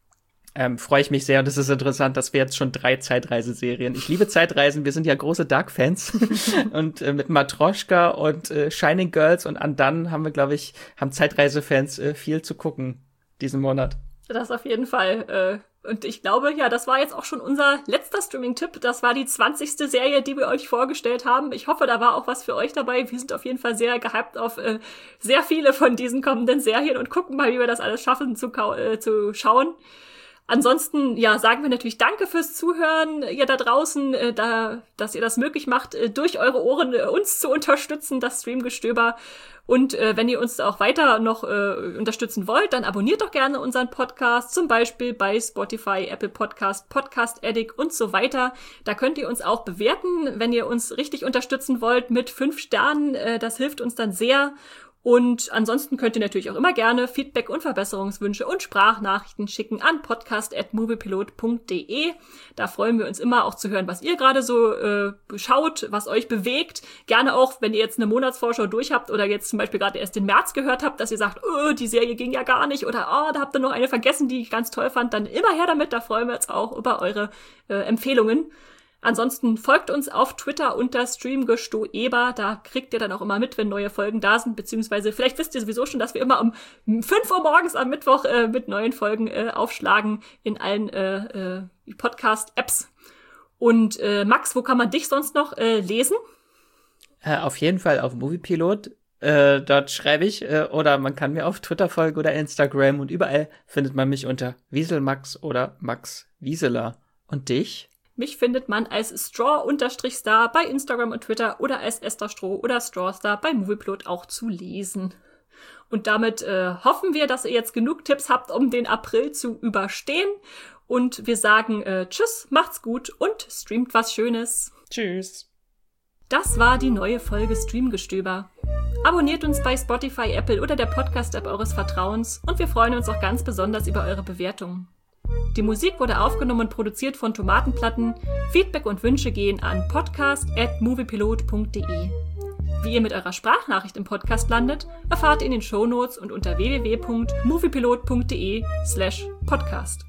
Ähm, freue ich mich sehr und es ist interessant, dass wir jetzt schon drei Zeitreiseserien. Ich liebe Zeitreisen, wir sind ja große Dark-Fans. und äh, mit Matroschka und äh, Shining Girls und Undone haben wir, glaube ich, haben Zeitreisefans äh, viel zu gucken diesen Monat. Das auf jeden Fall. Äh Und ich glaube, ja, das war jetzt auch schon unser letzter Streaming-Tipp. Das war die zwanzigste Serie, die wir euch vorgestellt haben. Ich hoffe, da war auch was für euch dabei. Wir sind auf jeden Fall sehr gehypt auf äh, sehr viele von diesen kommenden Serien und gucken mal, wie wir das alles schaffen zu, äh, zu schauen. Ansonsten, ja, sagen wir natürlich Danke fürs Zuhören, ihr da draußen, äh, da, dass ihr das möglich macht, äh, durch eure Ohren äh, uns zu unterstützen, das Streamgestöber. Und äh, wenn ihr uns auch weiter noch äh, unterstützen wollt, dann abonniert doch gerne unseren Podcast, zum Beispiel bei Spotify, Apple Podcast, Podcast Addict und so weiter. Da könnt ihr uns auch bewerten, wenn ihr uns richtig unterstützen wollt mit fünf Sternen. Äh, das hilft uns dann sehr. Und ansonsten könnt ihr natürlich auch immer gerne Feedback und Verbesserungswünsche und Sprachnachrichten schicken an podcast at moviepilot punkt de. Da freuen wir uns immer auch zu hören, was ihr gerade so äh, schaut, was euch bewegt. Gerne auch, wenn ihr jetzt eine Monatsvorschau durch habt oder jetzt zum Beispiel gerade erst den März gehört habt, dass ihr sagt, oh, die Serie ging ja gar nicht oder oh, da habt ihr noch eine vergessen, die ich ganz toll fand. Dann immer her damit, da freuen wir uns auch über eure äh, Empfehlungen. Ansonsten folgt uns auf Twitter unter streamgestoeber, da kriegt ihr dann auch immer mit, wenn neue Folgen da sind, beziehungsweise vielleicht wisst ihr sowieso schon, dass wir immer um fünf Uhr morgens am Mittwoch äh, mit neuen Folgen äh, aufschlagen in allen äh, äh, Podcast-Apps. Und äh, Max, wo kann man dich sonst noch äh, lesen? Äh, auf jeden Fall auf Moviepilot. Äh, dort schreibe ich, äh, oder man kann mir auf Twitter folgen oder Instagram und überall findet man mich unter Wieselmax oder Max Wieseler. Und dich? Mich findet man als Straw-Star bei Instagram und Twitter oder als Esther Stroh oder Strawstar bei Moviepilot auch zu lesen. Und damit äh, hoffen wir, dass ihr jetzt genug Tipps habt, um den April zu überstehen. Und wir sagen äh, Tschüss, macht's gut und streamt was Schönes. Tschüss. Das war die neue Folge Streamgestöber. Abonniert uns bei Spotify, Apple oder der Podcast-App eures Vertrauens und wir freuen uns auch ganz besonders über eure Bewertungen. Die Musik wurde aufgenommen und produziert von Tomatenplatten. Feedback und Wünsche gehen an podcast at moviepilot punkt de. Wie ihr mit eurer Sprachnachricht im Podcast landet, erfahrt ihr in den Shownotes und unter w w w punkt moviepilot punkt de slash podcast.